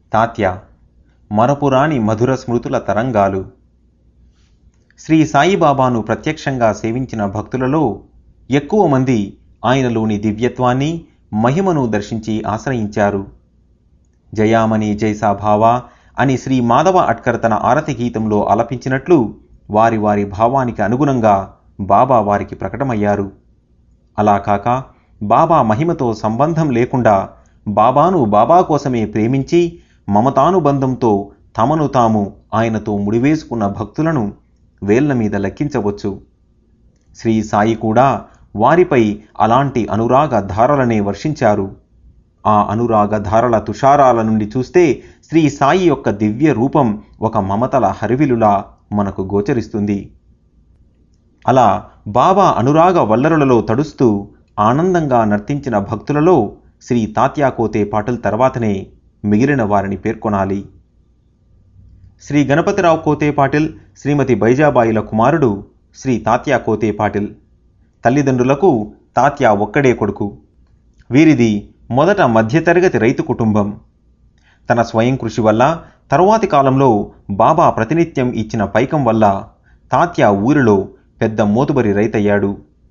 తాత్య మరపురాని మధుర స్మృతుల తరంగాలు. శ్రీ సాయిబాబాను ప్రత్యక్షంగా సేవించిన భక్తులలో ఎక్కువ మంది ఆయనలోని దివ్యత్వాన్ని, మహిమను దర్శించి ఆశ్రయించారు. జయామణి జైసా భావా అని శ్రీ మాధవ అట్కర్ తన ఆరతి గీతంలో ఆలపించినట్లు వారి వారి భావానికి అనుగుణంగా బాబా వారికి ప్రకటమయ్యారు. అలా కాక బాబా మహిమతో సంబంధం లేకుండా బాబాను బాబా కోసమే ప్రేమించి మమతానుబంధంతో తమను తాము ఆయనతో ముడివేసుకున్న భక్తులను వేళ్ల మీద లెక్కించవచ్చు. శ్రీ సాయి కూడా వారిపై అలాంటి అనురాగ ధారలనే వర్షించారు. ఆ అనురాగ ధారల తుషారాల నుండి చూస్తే శ్రీ సాయి యొక్క దివ్య రూపం ఒక మమతల హరివిలులా మనకు గోచరిస్తుంది. అలా బాబా అనురాగ వల్లరులలో తడుస్తూ ఆనందంగా నర్తించిన భక్తులలో శ్రీ తాత్యా కోతే పాటిల్ తర్వాతనే మిగిలిన వారిని పేర్కొనాలి. శ్రీ గణపతిరావు కోతే పాటిల్, శ్రీమతి బైజాబాయిల కుమారుడు శ్రీ తాత్యా కోతే పాటిల్. తల్లిదండ్రులకు తాత్యా ఒక్కడే కొడుకు. వీరిది మొదట మధ్యతరగతి రైతు కుటుంబం. తన స్వయం కృషి వల్ల తరువాతి కాలంలో బాబా ప్రతినిత్యం ఇచ్చిన పైకం వల్ల తాత్యా ఊరిలో పెద్ద మోతుబరి రైతయ్యాడు.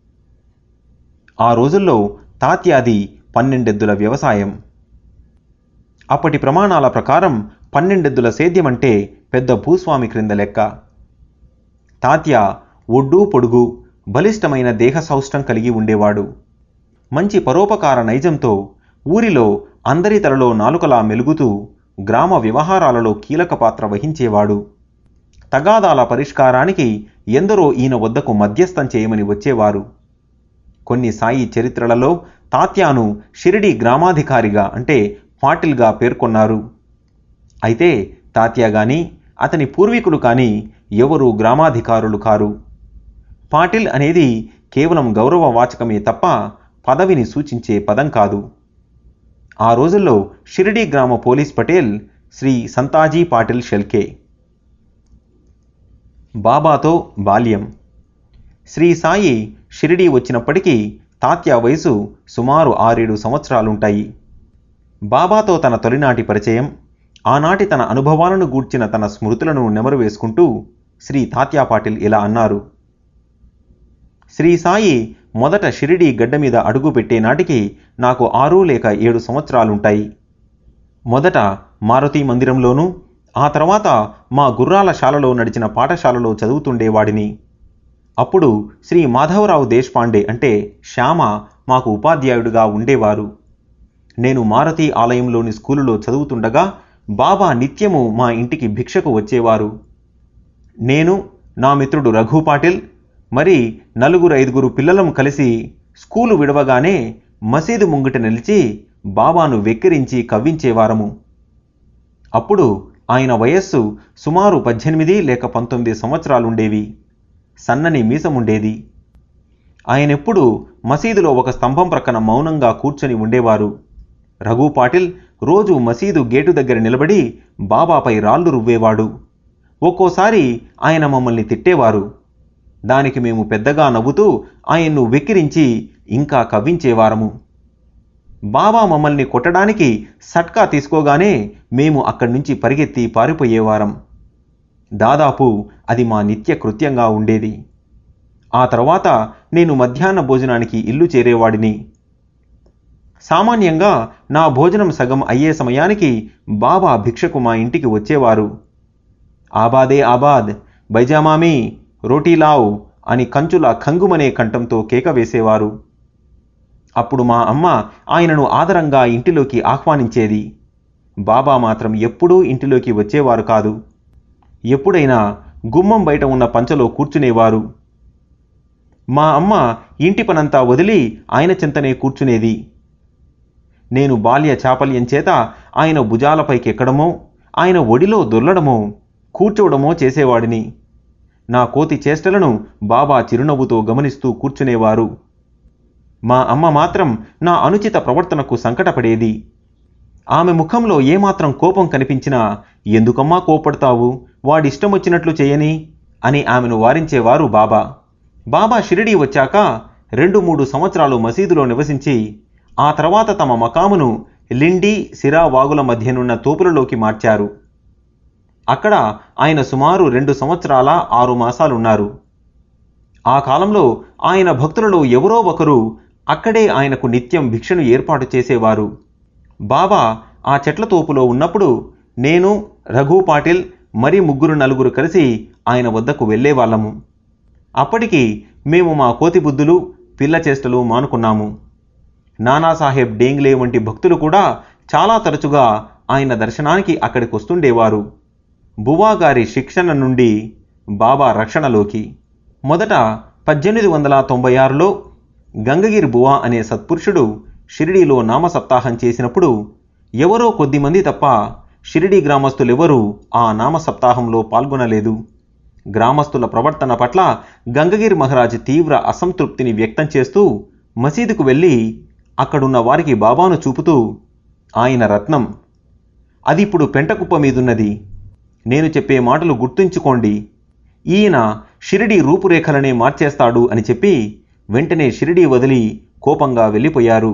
ఆ రోజుల్లో తాత్యాది 12 ఎద్దుల వ్యవసాయం. అప్పటి ప్రమాణాల ప్రకారం 12 ఎద్దుల సేద్యమంటే పెద్ద భూస్వామి క్రింద లెక్క. తాత్యా ఒడ్డు పొడుగు బలిష్టమైన దేహ సౌష్టం కలిగి ఉండేవాడు. మంచి పరోపకార నైజంతో ఊరిలో అందరి తలలో నాలుకలా మెలుగుతూ గ్రామ వ్యవహారాలలో కీలక పాత్ర వహించేవాడు. తగాదాల పరిష్కారానికి ఎందరో ఈయన వద్దకు మధ్యస్థం చేయమని వచ్చేవారు. కొన్ని సాయి చరిత్రలలో తాత్యాను షిరిడీ గ్రామాధికారిగా అంటే పాటిల్గా పేర్కొన్నారు. అయితే తాత్యా గాని అతని పూర్వీకులు కానీ ఎవరూ గ్రామాధికారులు కారు. పాటిల్ అనేది కేవలం గౌరవవాచకమే తప్ప పదవిని సూచించే పదం కాదు. ఆ రోజుల్లో షిరిడీ గ్రామ పోలీస్ పటేల్ శ్రీ సంతాజీ పాటిల్ షెల్కే. బాబాతో బాల్యం. శ్రీ సాయి షిరిడీ వచ్చినప్పటికీ తాత్యా వయసు సుమారు 6-7 సంవత్సరాలుంటాయి. బాబాతో తన తొలినాటి పరిచయం, ఆనాటి తన అనుభవాలను గూర్చిన తన స్మృతులను నెమరు వేసుకుంటూ శ్రీ తాత్యా పాటిల్ ఇలా అన్నారు. శ్రీ సాయి మొదట షిరిడీ గడ్డ మీద అడుగు పెట్టే నాటికి నాకు 6 లేక 7 సంవత్సరాలుంటాయి. మొదట మారుతి మందిరంలోనూ, ఆ తర్వాత మా గుర్రాల శాలలో నడిచిన పాఠశాలలో చదువుతుండేవాడిని. అప్పుడు శ్రీ మాధవరావు దేశపాండే అంటే శ్యామ మాకు ఉపాధ్యాయుడిగా ఉండేవారు. నేను మారుతి ఆలయంలోని స్కూలులో చదువుతుండగా బాబా నిత్యము మా ఇంటికి భిక్షకు వచ్చేవారు. నేను, నా మిత్రుడు రఘు పాటిల్, మరి 4-5 పిల్లలం కలిసి స్కూలు విడవగానే మసీదు ముంగిట నిలిచి బాబాను వెక్కిరించి కవ్వించేవారము. అప్పుడు ఆయన వయస్సు సుమారు 18 లేక 19 సంవత్సరాలుండేవి. సన్నని మీసముండేది. ఆయనెప్పుడు మసీదులో ఒక స్తంభం ప్రక్కన మౌనంగా కూర్చొని ఉండేవారు. రఘు పాటిల్ రోజు మసీదు గేటు దగ్గర నిలబడి బాబాపై రాళ్లు రువ్వేవాడు. ఒక్కోసారి ఆయన మమ్మల్ని తిట్టేవారు. దానికి మేము పెద్దగా నవ్వుతూ ఆయన్ను వెక్కిరించి ఇంకా కవ్వించేవారము. బాబా మమ్మల్ని కొట్టడానికి సట్కా తీసుకోగానే మేము అక్కడి నుంచి పరిగెత్తి పారిపోయేవారం. దాదాపు అది మా నిత్య కృత్యంగా ఉండేది. ఆ తర్వాత నేను మధ్యాహ్న భోజనానికి ఇల్లు చేరేవాడిని. సామాన్యంగా నా భోజనం సగం అయ్యే సమయానికి బాబా భిక్షకు మా ఇంటికి వచ్చేవారు. ఆబాదే ఆబాద్, బైజామామీ, రోటీలావ్ అని కంచుల ఖంగుమనే కంఠంతో కేక వేసేవారు. అప్పుడు మా అమ్మ ఆయనను ఆదరంగా ఇంటిలోకి ఆహ్వానించేది. బాబా మాత్రం ఎప్పుడూ ఇంటిలోకి వచ్చేవారు కాదు. ఎప్పుడైనా గుమ్మం బయట ఉన్న పంచలో కూర్చునేవారు. మా అమ్మ ఇంటి పనంతా వదిలి ఆయన చెంతనే కూర్చునేది. నేను బాల్య చాపల్యం చేత ఆయన భుజాలపైకి ఎక్కడమో, ఆయన ఒడిలో దొర్లడమో, కూర్చోవడమో చేసేవాడిని. నా కోతి చేష్టలను బాబా చిరునవ్వుతో గమనిస్తూ కూర్చునేవారు. మా అమ్మ మాత్రం నా అనుచిత ప్రవర్తనకు సంకటపడేది. ఆమె ముఖంలో ఏమాత్రం కోపం కనిపించినా, ఎందుకమ్మా కోపడతావు, వాడిష్టం వచ్చినట్లు చేయని అని ఆమెను వారించేవారు బాబా. బాబా షిరిడీ వచ్చాక 2-3 సంవత్సరాలు మసీదులో నివసించి ఆ తర్వాత తమ మకామును లిండి, సిరా వాగుల మధ్యనున్న తోపులలోకి మార్చారు. అక్కడ ఆయన సుమారు 2 సంవత్సరాల 6 మాసాలున్నారు. ఆ కాలంలో ఆయన భక్తులలో ఎవరో ఒకరు అక్కడే ఆయనకు నిత్యం భిక్షను ఏర్పాటు చేసేవారు. బాబా ఆ చెట్ల తోపులో ఉన్నప్పుడు నేను, రఘు పాటిల్, మరి 3-4 కలిసి ఆయన వద్దకు వెళ్ళేవాళ్ళము. అప్పటికి మేము మా కోతి బుద్ధులు, పిల్ల చేష్టలు మానుకున్నాము. నానాసాహెబ్ డేంగ్లే వంటి భక్తులు కూడా చాలా తరచుగా ఆయన దర్శనానికి అక్కడికి వస్తుండేవారు. బువా గారి శిక్షణ నుండి బాబా రక్షణలోకి. మొదట 1896లో గంగగిరి బువా అనే సత్పురుషుడు షిరిడీలో నామసప్తాహం చేసినప్పుడు ఎవరో కొద్దిమంది తప్ప షిరిడీ గ్రామస్తులెవరూ ఆ నామసప్తాహంలో పాల్గొనలేదు. గ్రామస్తుల ప్రవర్తన పట్ల గంగగిరి మహారాజ్ తీవ్ర అసంతృప్తిని వ్యక్తం చేస్తూ మసీదుకు వెళ్ళి అక్కడున్న వారికి బాబాను చూపుతూ, ఆయన రత్నం, అది ఇప్పుడు పెంటకుప్ప మీదున్నది. నేను చెప్పే మాటలు గుర్తుంచుకోండి. ఈయన షిరిడీ రూపురేఖలనే మార్చేస్తాడు అని చెప్పి వెంటనే షిరిడీ వదిలి కోపంగా వెళ్ళిపోయారు.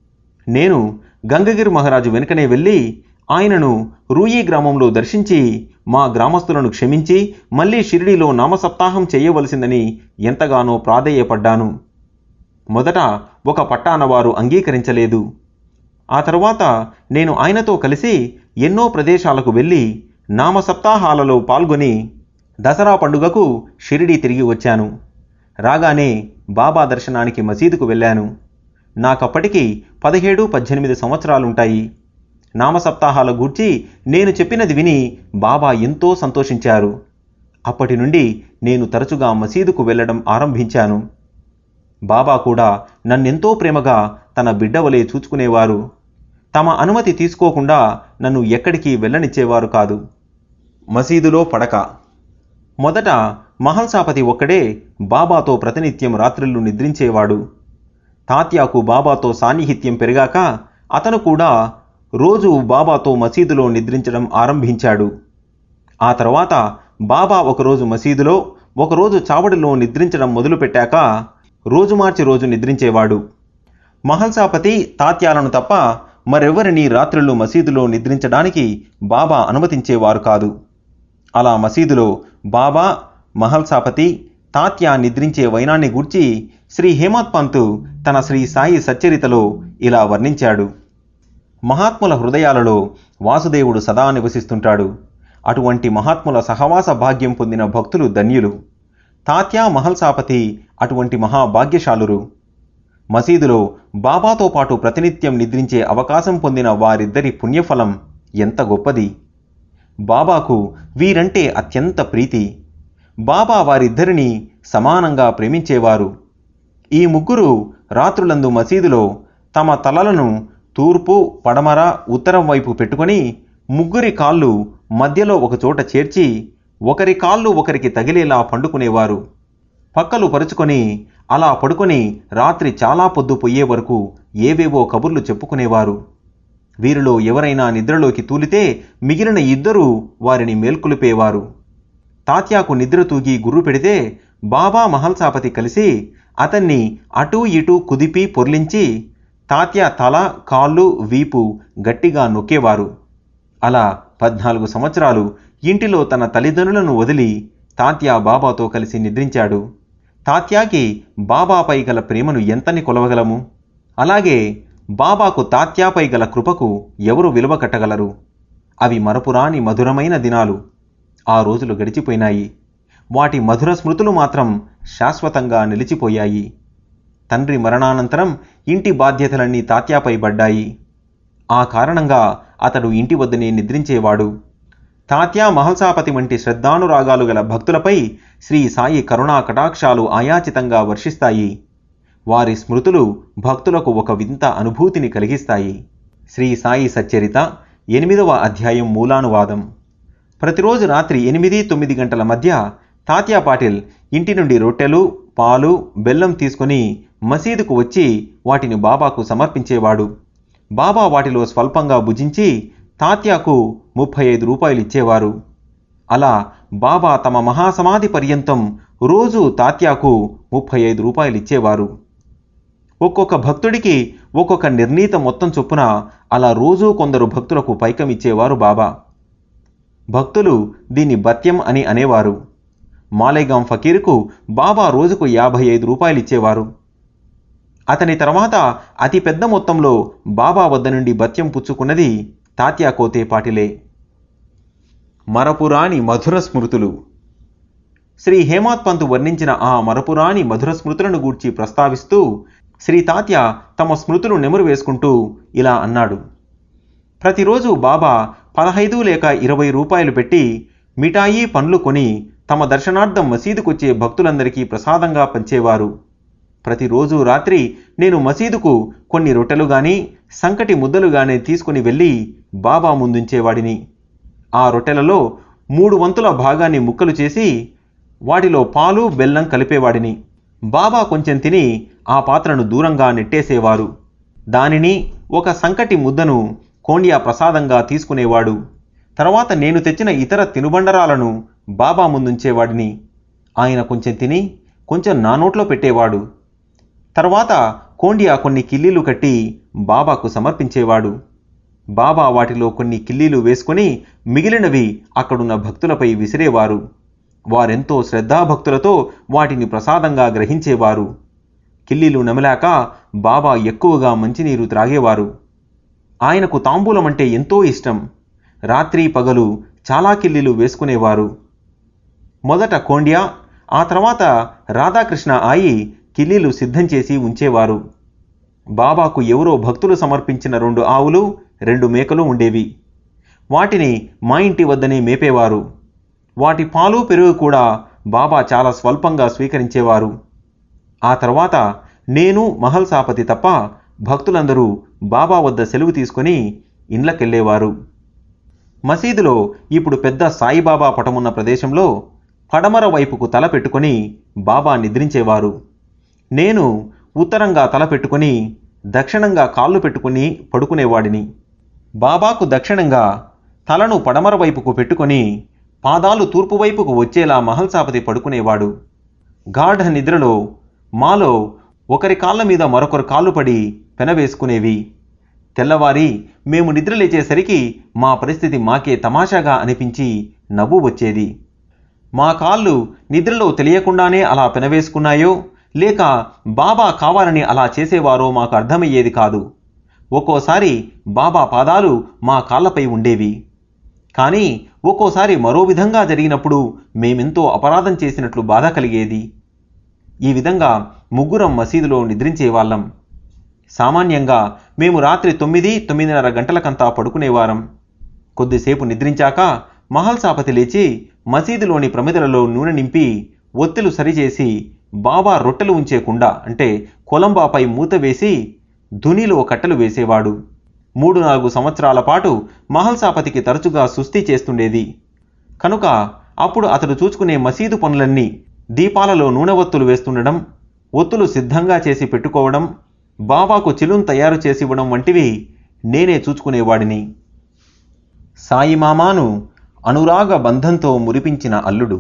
నేను గంగగిరి మహారాజు వెనుకనే వెళ్ళి ఆయనను రూయి గ్రామంలో దర్శించి మా గ్రామస్తులను క్షమించి మళ్ళీ షిరిడీలో నామసప్తాహం చేయవలసిందని ఎంతగానో ప్రాధేయపడ్డాను. మొదట ఒక పట్టానవారు అంగీకరించలేదు. ఆ తర్వాత నేను ఆయనతో కలిసి ఎన్నో ప్రదేశాలకు వెళ్ళి నామసప్తాహాలలో పాల్గొని దసరా పండుగకు షిరిడీ తిరిగి వచ్చాను. రాగానే బాబా దర్శనానికి మసీదుకు వెళ్ళాను. నాకప్పటికి 17-18 సంవత్సరాలుంటాయి. నామసప్తాహాల గూర్చి నేను చెప్పినది విని బాబా ఎంతో సంతోషించారు. అప్పటి నుండి నేను తరచుగా మసీదుకు వెళ్ళడం ఆరంభించాను. బాబా కూడా నన్నెంతో ప్రేమగా తన బిడ్డవలే చూచుకునేవారు. తమ అనుమతి తీసుకోకుండా నన్ను ఎక్కడికి వెళ్ళనిచ్చేవారు కాదు. మసీదులో పడక. మొదట మహల్సాపతి ఒక్కడే బాబాతో ప్రతినిత్యం రాత్రులు నిద్రించేవాడు. తాత్యాకు బాబాతో సాన్నిహిత్యం పెరిగాక అతను కూడా రోజు బాబాతో మసీదులో నిద్రించడం ఆరంభించాడు. ఆ తర్వాత బాబా ఒకరోజు మసీదులో, ఒకరోజు చావడిలో నిద్రించడం మొదలుపెట్టాక రోజు మార్చి రోజు నిద్రించేవాడు. మహల్సాపతి, తాత్యాలను తప్ప మరెవరిని రాత్రులు మసీదులో నిద్రించడానికి బాబా అనుమతించేవారు కాదు. అలా మసీదులో బాబా, మహల్సాపతి, తాత్యా నిద్రించే వైనాన్ని గూర్చి శ్రీ హేమత్ పంత్ తన శ్రీ సాయి సచ్చరితలో ఇలా వర్ణించాడు. మహాత్ముల హృదయాలలో వాసుదేవుడు సదా నివసిస్తుంటాడు. అటువంటి మహాత్ముల సహవాస భాగ్యం పొందిన భక్తులు ధన్యులు. తాత్యా, మహల్సాపతి అటువంటి మహాభాగ్యశాలురు. మసీదులో బాబాతో పాటు ప్రతినిత్యం నిద్రించే అవకాశం పొందిన వారిద్దరి పుణ్యఫలం ఎంత గొప్పది. బాబాకు వీరంటే అత్యంత ప్రీతి. బాబా వారిద్దరినీ సమానంగా ప్రేమించేవారు. ఈ ముగ్గురు రాత్రులందు మసీదులో తమ తలలను తూర్పు, పడమర, ఉత్తరం వైపు పెట్టుకొని ముగ్గురి కాళ్ళు మధ్యలో ఒకచోట చేర్చి ఒకరి కాళ్ళు ఒకరికి తగిలేలా పండుకునేవారు. పక్కలు పరుచుకొని అలా పడుకొని రాత్రి చాలా పొద్దుపోయే వరకు ఏవేవో కబుర్లు చెప్పుకునేవారు. వీరిలో ఎవరైనా నిద్రలోకి తూలితే మిగిలిన ఇద్దరూ వారిని మేల్కొలిపేవారు. తాత్యాకు నిద్ర తూగి గుర్రు పెడితే బాబా, మహల్సాపతి కలిసి అతన్ని అటూ ఇటూ కుదిపి పొర్లించి తాత్యా తల, కాళ్ళు, వీపు గట్టిగా నొక్కేవారు. అలా 14 సంవత్సరాలు ఇంటిలో తన తల్లిదండ్రులను వదిలి తాత్యా బాబాతో కలిసి నిద్రించాడు. తాత్యాకి బాబాపై గల ప్రేమను ఎంతని కొలవగలము? అలాగే బాబాకు తాత్యాపై గల కృపకు ఎవరు విలువ కట్టగలరు? అవి మరపురాని మధురమైన దినాలు. ఆ రోజులు గడిచిపోయినాయి. వాటి మధుర స్మృతులు మాత్రం శాశ్వతంగా నిలిచిపోయాయి. తండ్రి మరణానంతరం ఇంటి బాధ్యతలన్నీ తాత్యాపై పడ్డాయి. ఆ కారణంగా అతడు ఇంటి వద్దనే నిద్రించేవాడు. తాత్యా, మహల్సాపతి వంటి శ్రద్ధానురాగాలు గల భక్తులపై శ్రీ సాయి కరుణా కటాక్షాలు ఆయాచితంగా వర్షిస్తాయి. వారి స్మృతులు భక్తులకు ఒక వింత అనుభూతిని కలిగిస్తాయి. శ్రీ సాయి సచ్చరిత 8వ అధ్యాయం మూలానువాదం. ప్రతిరోజు రాత్రి 8-9 గంటల మధ్య తాత్యా పాటిల్ ఇంటి నుండి రొట్టెలు, పాలు, బెల్లం తీసుకుని మసీదుకు వచ్చి వాటిని బాబాకు సమర్పించేవాడు. బాబా వాటిలో స్వల్పంగా భుజించి తాత్యాకు 35 రూపాయలు ఇచ్చేవారు. అలా బాబా తమ మహాసమాధి పర్యంతం రోజు తాత్యాకు 35 రూపాయలు ఇచ్చేవారు. ఒక్కొక్క భక్తుడికి ఒక్కొక్క నిర్ణీత మొత్తం చొప్పున అలా రోజూ కొందరు భక్తులకు పైకం ఇచ్చేవారు బాబా. భక్తులు దీన్ని బత్యం అని అనేవారు. మాలేగాం ఫకీరుకు బాబా రోజుకు 55 రూపాయలు ఇచ్చేవారు. అతని తర్వాత అతి పెద్ద మొత్తంలో బాబా వద్ద నుండి బత్యం పుచ్చుకున్నది తాత్యా కోతే పాటిలే. మరపురాని మధుర స్మృతులు. శ్రీ హేమాత్ పంత్ వర్ణించిన ఆ మరపురాని మధుర స్మృతులను గూర్చి ప్రస్తావిస్తూ శ్రీ తాత్య తమ స్మృతులు నెమరు వేసుకుంటూ ఇలా అన్నాడు. ప్రతిరోజు బాబా 15 లేక 20 రూపాయలు పెట్టి మిఠాయి పండ్లు కొని తమ దర్శనార్థం మసీదుకొచ్చే భక్తులందరికీ ప్రసాదంగా పంచేవారు. ప్రతిరోజు రాత్రి నేను మసీదుకు కొన్ని రొట్టెలు గాని సంకటి ముద్దలు గాని తీసుకుని వెళ్ళి బాబా ముందుంచేవాడిని. ఆ రొట్టెలలో 3 వంతుల భాగాన్ని ముక్కలు చేసి వాటిలో పాలు బెల్లం కలిపేవాడిని. బాబా కొంచెం తిని ఆ పాత్రను దూరంగా నెట్టేసేవారు. దానిని ఒక సంకటి ముద్దను కోండియా ప్రసాదంగా తీసుకునేవాడు. తర్వాత నేను తెచ్చిన ఇతర తినుబండరాలను బాబా ముందుంచేవాడిని. ఆయన కొంచెం తిని కొంచెం నా నోట్లో పెట్టేవాడు. తర్వాత కోండియా కొన్ని కిల్లీలు కట్టి బాబాకు సమర్పించేవాడు. బాబా వాటిలో కొన్ని కిల్లీలు వేసుకొని మిగిలినవి అక్కడున్న భక్తులపై విసిరేవారు. వారెంతో శ్రద్ధాభక్తులతో వాటిని ప్రసాదంగా గ్రహించేవారు. కిల్లీలు నమిలాక బాబా ఎక్కువగా మంచినీరు త్రాగేవారు. ఆయనకు తాంబూలం అంటే ఎంతో ఇష్టం. రాత్రి పగలు చాలా కిల్లీలు వేసుకునేవారు. మొదట కోండియా, ఆ తర్వాత రాధాకృష్ణ ఆయి కిల్లీలు సిద్ధం చేసి ఉంచేవారు. బాబాకు ఎవరో భక్తులు సమర్పించిన 2 ఆవులు 2 మేకలు ఉండేవి. వాటిని మా ఇంటి వద్దనే మేపేవారు. వాటి పాలు పెరుగు కూడా బాబా చాలా స్వల్పంగా స్వీకరించేవారు. ఆ తర్వాత నేను మహల్సాపతి తప్ప భక్తులందరూ బాబా వద్ద సెలవు తీసుకొని ఇండ్లకెళ్ళేవారు. మసీదులో ఇప్పుడు పెద్ద సాయిబాబా పటమున్న ప్రదేశంలో పడమర వైపుకు తల పెట్టుకొని బాబా నిద్రించేవారు. నేను ఉత్తరంగా తల పెట్టుకొని దక్షిణంగా కాళ్ళు పెట్టుకుని పడుకునేవాడిని. బాబాకు దక్షిణంగా తలను పడమర వైపుకు పెట్టుకొని పాదాలు తూర్పు వైపుకు వచ్చేలా మహల్సాపతి పడుకునేవాడు. గాఢ నిద్రలో మాలో ఒకరి కాళ్ళ మీద మరొకరు కాళ్ళు పడి పెనవేసుకునేవి. తెల్లవారి మేము నిద్రలేచేసరికి మా పరిస్థితి మాకే తమాషాగా అనిపించి నవ్వు వచ్చేది. మా కాళ్ళు నిద్రలో తెలియకుండానే అలా పెనవేసుకున్నాయో లేక బాబా కావాలని అలా చేసేవారో మాకు అర్థమయ్యేది కాదు. ఒక్కోసారి బాబా పాదాలు మా కాళ్ళపై ఉండేవి. కానీ ఒక్కోసారి మరో విధంగా జరిగినప్పుడు మేమెంతో అపరాధం చేసినట్లు బాధ కలిగేది. ఈ విధంగా ముగ్గురం మసీదులో నిద్రించేవాళ్ళం. సామాన్యంగా మేము రాత్రి 9-9:30 గంటలకంతా పడుకునేవారం. కొద్దిసేపు నిద్రించాక మహల్సాపతి లేచి మసీదులోని ప్రమిదలలో నూనె నింపి ఒత్తులు సరిచేసి బాబా రొట్టెలు ఉంచే కుండ అంటే కొలంబాపై మూత వేసి ధునిలో కట్టెలు వేసేవాడు. 3-4 సంవత్సరాల పాటు మహల్సాపతికి తరచుగా సుస్థి చేస్తుండేది. కనుక అప్పుడు అతడు చూసుకునే మసీదు పనులన్నీ దీపాలలో నూనె ఒత్తులు వేస్తుండడం, ఒత్తులు సిద్ధంగా చేసి పెట్టుకోవడం, బాబాకు చిలుం తయారు చేసివ్వడం వంటివి నేనే చూసుకునేవాడిని. సాయిమామాను అనురాగ బంధంతో మురిపించిన అల్లుడు.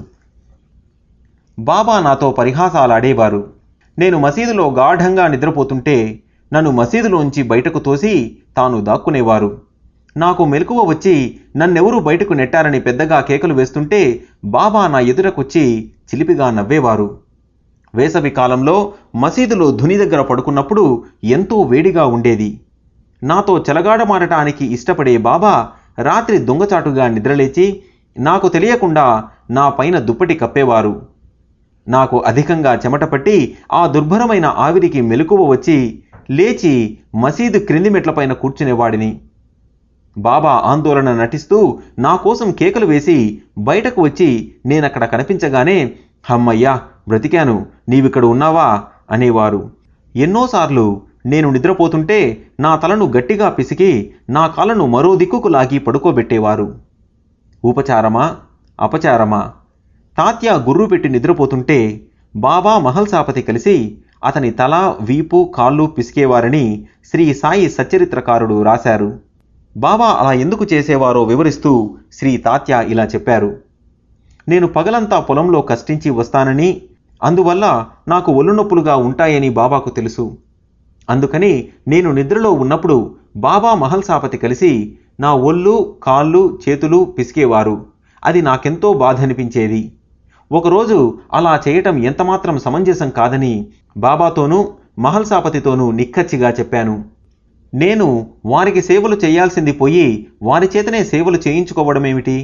బాబా నాతో పరిహాసాలాడేవారు. నేను మసీదులో గాఢంగా నిద్రపోతుంటే నన్ను మసీదులోంచి బయటకు తోసి తాను దాక్కునేవారు. నాకు మెలకువ వచ్చి నన్నెవరూ బయటకు నెట్టారని పెద్దగా కేకలు వేస్తుంటే బాబా నా ఎదురకొచ్చి చిలిపిగా నవ్వేవారు. వేసవి కాలంలో మసీదులో ధుని దగ్గర పడుకున్నప్పుడు ఎంతో వేడిగా ఉండేది. నాతో చెలగాడమాడటానికి ఇష్టపడే బాబా రాత్రి దొంగచాటుగా నిద్రలేచి నాకు తెలియకుండా నా పైన దుప్పటి కప్పేవారు. నాకు అధికంగా చెమట పట్టి ఆ దుర్భరమైన ఆవిరికి మెలకువ వచ్చి లేచి మసీదు క్రింది మెట్లపైన కూర్చునేవాడిని. బాబా ఆందోళన నటిస్తూ నా కోసం కేకలు వేసి బయటకు వచ్చి నేనక్కడ కనిపించగానే హమ్మయ్యా బ్రతికాను, నీవిక్కడ ఉన్నావా అనేవారు. ఎన్నోసార్లు నేను నిద్రపోతుంటే నా తలను గట్టిగా పిసికి నా కాళ్ళను మరో దిక్కుకు లాగి పడుకోబెట్టేవారు. ఉపచారమా అపచారమా? తాత్య గుర్రు పెట్టి నిద్రపోతుంటే బాబా మహల్సాపతి కలిసి అతని తల, వీపు, కాళ్ళు పిసికేవారని శ్రీ సాయి సచ్చరిత్రకారుడు రాశారు. బాబా అలా ఎందుకు చేసేవారో వివరిస్తూ శ్రీ తాత్య ఇలా చెప్పారు. నేను పగలంతా పొలంలో కష్టించి వస్తానని, అందువల్ల నాకు ఒళ్ళు నొప్పులుగా ఉంటాయని బాబాకు తెలుసు. అందుకని నేను నిద్రలో ఉన్నప్పుడు బాబా మహల్సాపతి కలిసి నా ఒళ్ళు, కాళ్ళు, చేతులు పిసికేవారు. అది నాకెంతో బాధ అనిపించేది. ఒకరోజు అలా చేయటం ఎంతమాత్రం సమంజసం కాదని బాబాతోనూ మహల్సాపతితోనూ నిక్కచ్చిగా చెప్పాను. నేను వారికి సేవలు చేయాల్సింది పోయి వారి చేతనే సేవలు చేయించుకోవడమేమిటి?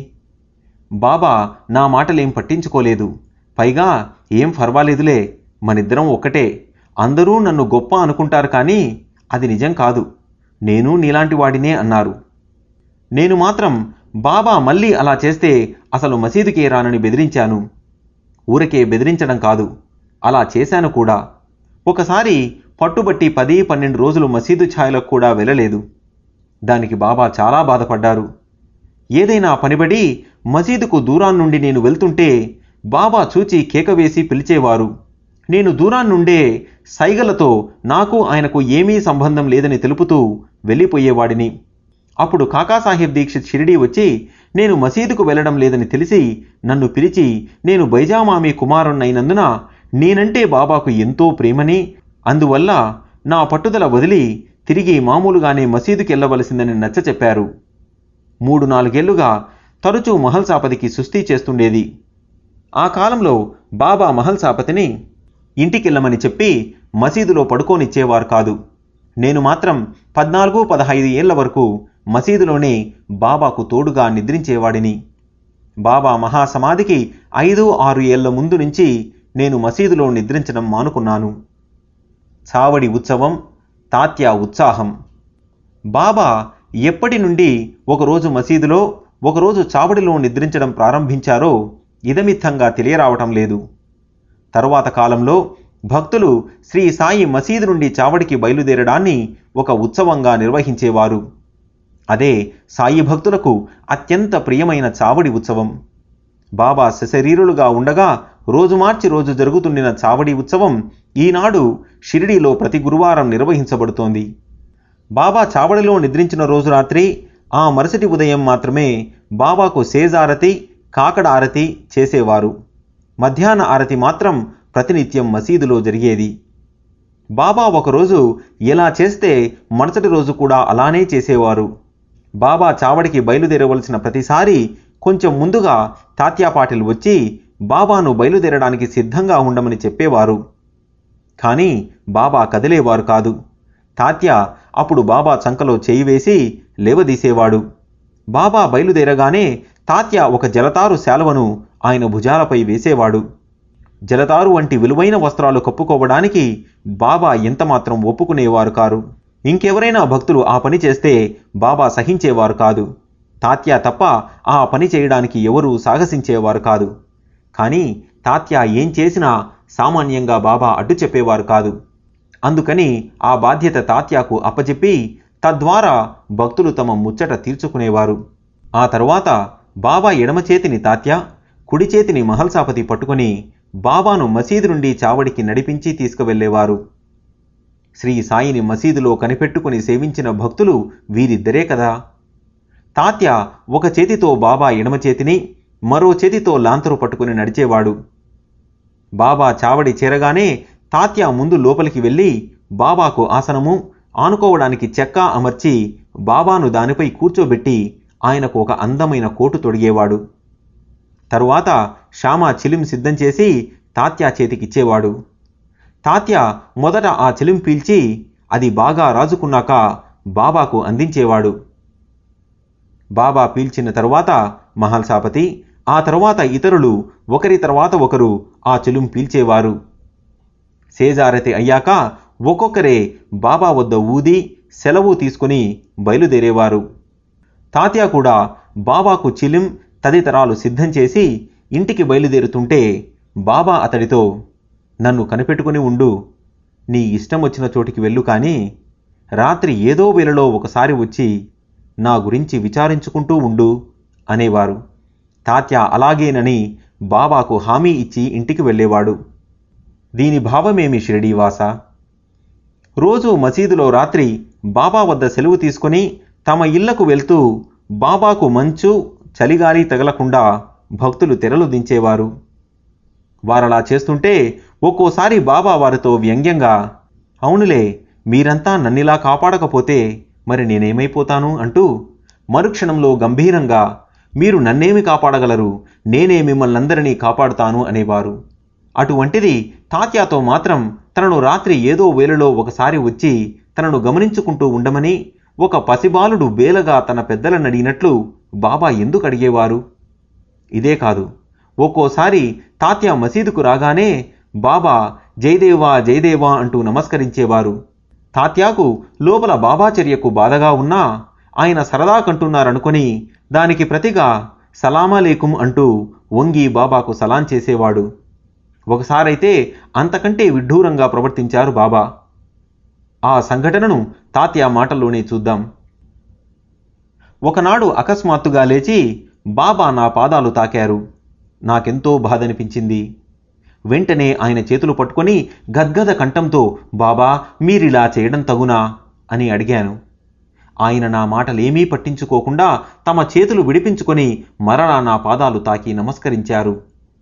బాబా నా మాటలేం పట్టించుకోలేదు. పైగా ఏం పర్వాలేదులే, మనిద్దరం ఒక్కటే, అందరూ నన్ను గొప్ప అనుకుంటారు కానీ అది నిజం కాదు, నేను నీలాంటి వాడినే అన్నారు. నేను మాత్రం బాబా మళ్ళీ అలా చేస్తే అసలు మసీదుకే రానని బెదిరించాను. ఊరకే బెదిరించడం కాదు, అలా చేశాను కూడా. ఒకసారి పట్టుబట్టి 10-12 రోజులు మసీదు ఛాయలకు కూడా వెళ్ళలేదు. దానికి బాబా చాలా బాధపడ్డారు. ఏదైనా పనిబడి మసీదుకు దూరాన్నుండి నేను వెళ్తుంటే బాబా చూచి కేక వేసి పిలిచేవారు. నేను దూరాన్నుండే సైగలతో నాకు ఆయనకు ఏమీ సంబంధం లేదని తెలుపుతూ వెళ్ళిపోయేవాడిని. అప్పుడు కాకాసాహెబ్ దీక్షిత్ షిరిడీ వచ్చి నేను మసీదుకు వెళ్ళడం లేదని తెలిసి నన్ను పిలిచి నేను బైజామామి కుమారుణ్ణైనందున నేనంటే బాబాకు ఎంతో ప్రేమని, అందువల్ల నా పట్టుదల వదిలి తిరిగి మామూలుగానే మసీదుకెళ్లవలసిందని నచ్చచెప్పారు. 3-4 ఏళ్లుగా తరచూ మహల్సాపతికి సుస్తీ చేస్తుండేది. ఆ కాలంలో బాబా మహల్సాపతిని ఇంటికెళ్ళమని చెప్పి మసీదులో పడుకోనిచ్చేవారు కాదు. నేను మాత్రం 14-15 ఏళ్ల వరకు మసీదులోనే బాబాకు తోడుగా నిద్రించేవాడిని. బాబా మహాసమాధికి 5-6 ఏళ్ల ముందు నుంచి నేను మసీదులో నిద్రించడం మానుకున్నాను. చావడి ఉత్సవం, తాత్యా ఉత్సాహం. బాబా ఎప్పటి నుండి ఒకరోజు మసీదులో, ఒకరోజు చావడిలో నిద్రించడం ప్రారంభించారో ఇదమిత్తంగా తెలియరావటం లేదు. తరువాత కాలంలో భక్తులు శ్రీ సాయి మసీదు నుండి చావడికి బయలుదేరడాన్ని ఒక ఉత్సవంగా నిర్వహించేవారు. అదే సాయి భక్తులకు అత్యంత ప్రియమైన చావడి ఉత్సవం. బాబా సశరీరులుగా ఉండగా రోజు మార్చి రోజు జరుగుతుండిన చావడి ఉత్సవం ఈనాడు షిరిడీలో ప్రతి గురువారం నిర్వహించబడుతోంది. బాబా చావడిలో నిద్రించిన రోజు రాత్రి, ఆ మరుసటి ఉదయం మాత్రమే బాబాకు సేజారతి, కాకడ ఆరతి చేసేవారు. మధ్యాహ్న ఆరతి మాత్రం ప్రతినిత్యం మసీదులో జరిగేది. బాబా ఒకరోజు ఎలా చేస్తే మరుసటి రోజు కూడా అలానే చేసేవారు. బాబా చావడికి బయలుదేరవలసిన ప్రతిసారి కొంచెం ముందుగా తాత్యాపాటిల్ వచ్చి బాబాను బయలుదేరడానికి సిద్ధంగా ఉండమని చెప్పేవారు. కానీ బాబా కదిలేవారు కాదు. తాత్య అప్పుడు బాబా చంకలో చేయి వేసి లేవదీసేవాడు. బాబా బయలుదేరగానే తాత్య ఒక జలతారు శాలువను ఆయన భుజాలపై వేసేవాడు. జలతారు వంటి విలువైన వస్త్రాలు కప్పుకోవడానికి బాబా ఎంతమాత్రం ఒప్పుకునేవారు కారు. ఇంకెవరైనా భక్తులు ఆ పని చేస్తే బాబా సహించేవారు కాదు. తాత్య తప్ప ఆ పని చేయడానికి ఎవరూ సాహసించేవారు కాదు. కానీ తాత్య ఏం చేసినా సామాన్యంగా బాబా అడ్డు చెప్పేవారు కాదు. అందుకని ఆ బాధ్యత తాత్యాకు అప్పచెప్పి తద్వారా భక్తులు తమ ముచ్చట తీర్చుకునేవారు. ఆ తరువాత బాబా ఎడమ చేతిని తాత్య, కుడి చేతిని మహల్సాపతి పట్టుకుని బాబాను మసీదు నుండి చావడికి నడిపించి తీసుకువెళ్లేవారు. శ్రీ సాయిని మసీదులో కనిపెట్టుకుని సేవించిన భక్తులు వీరిద్దరే కదా. తాత్య ఒక చేతితో బాబా ఎడమ చేతిని, మరో చేతితో లాంతరు పట్టుకుని నడిచేవాడు. బాబా చావడి చేరగానే తాత్య ముందు లోపలికి వెళ్ళి బాబాకు ఆసనము, ఆనుకోవడానికి చెక్క అమర్చి బాబాను దానిపై కూర్చోబెట్టి ఆయనకు ఒక అందమైన కోటు తొడిగేవాడు. తరువాత శ్యామ చిలిం సిద్ధం చేసి తాత్య చేతికిచ్చేవాడు. తాత్య మొదట ఆ చిలిం పీల్చి అది బాగా రాజుకున్నాక బాబాకు అందించేవాడు. బాబా పీల్చిన తరువాత మహల్సాపతి, ఆ తరువాత ఇతరులు ఒకరి తర్వాత ఒకరు ఆ చిలుం పీల్చేవారు. సేజారతి అయ్యాక ఒక్కొక్కరే బాబా వద్ద ఊది సెలవు తీసుకుని బయలుదేరేవారు. తాత్య కూడా బాబాకు చిలిం తదితరాలు సిద్ధం చేసి ఇంటికి బయలుదేరుతుంటే బాబా అతడితో, నన్ను కనిపెట్టుకుని ఉండు, నీ ఇష్టం వచ్చిన చోటికి వెళ్ళు, కానీ రాత్రి ఏదో వేళలో ఒకసారి వచ్చి నా గురించి విచారించుకుంటూ ఉండు అనేవారు. తాత్య అలాగేనని బాబాకు హామీ ఇచ్చి ఇంటికి వెళ్ళేవాడు. దీని భావమేమి షిరిడీవాస? రోజు మసీదులో రాత్రి బాబా వద్ద సెలవు తీసుకుని తమ ఇళ్లకు వెళ్తూ బాబాకు మంచు, చలిగాలి తగలకుండా భక్తులు తెరలు దించేవారు. వారలా చేస్తుంటే ఒక్కోసారి బాబా వారితో వ్యంగ్యంగా, అవునులే, మీరంతా నన్నిలా కాపాడకపోతే మరి నేనేమైపోతాను అంటూ మరుక్షణంలో గంభీరంగా, మీరు నన్నేమి కాపాడగలరు, నేనే మిమ్మల్నందరినీ కాపాడుతాను అనేవారు. అటువంటిది తాత్యాతో మాత్రం తనను రాత్రి ఏదో వేళలో ఒకసారి వచ్చి తనను గమనించుకుంటూ ఉండమని ఒక పసిబాలుడు బేలగా తన పెద్దలను అడిగినట్లు బాబా ఎందుకు అడిగేవారు? ఇదే కాదు, ఒక్కోసారి తాత్యా మసీదుకు రాగానే బాబా జయదేవా జయదేవా అంటూ నమస్కరించేవారు. తాత్యాకు లోపల బాబా చర్యకు బాధగా ఉన్నా ఆయన సరదా కంటున్నారనుకొని దానికి ప్రతిగా సలామలేకుం అంటూ వంగి బాబాకు సలాం చేసేవాడు. ఒకసారైతే అంతకంటే విడ్డూరంగా ప్రవర్తించారు బాబా. ఆ సంఘటనను తాత్యా మాటల్లోనే చూద్దాం. ఒకనాడు అకస్మాత్తుగా లేచి బాబా నా పాదాలు తాకారు. నాకెంతో బాధనిపించింది. వెంటనే ఆయన చేతులు పట్టుకొని గద్గద కంఠంతో, బాబా మీరిలా చేయడం తగునా అని అడిగాను. ఆయన నా మాటలేమీ పట్టించుకోకుండా తమ చేతులు విడిపించుకొని మరలా నా పాదాలు తాకి నమస్కరించారు.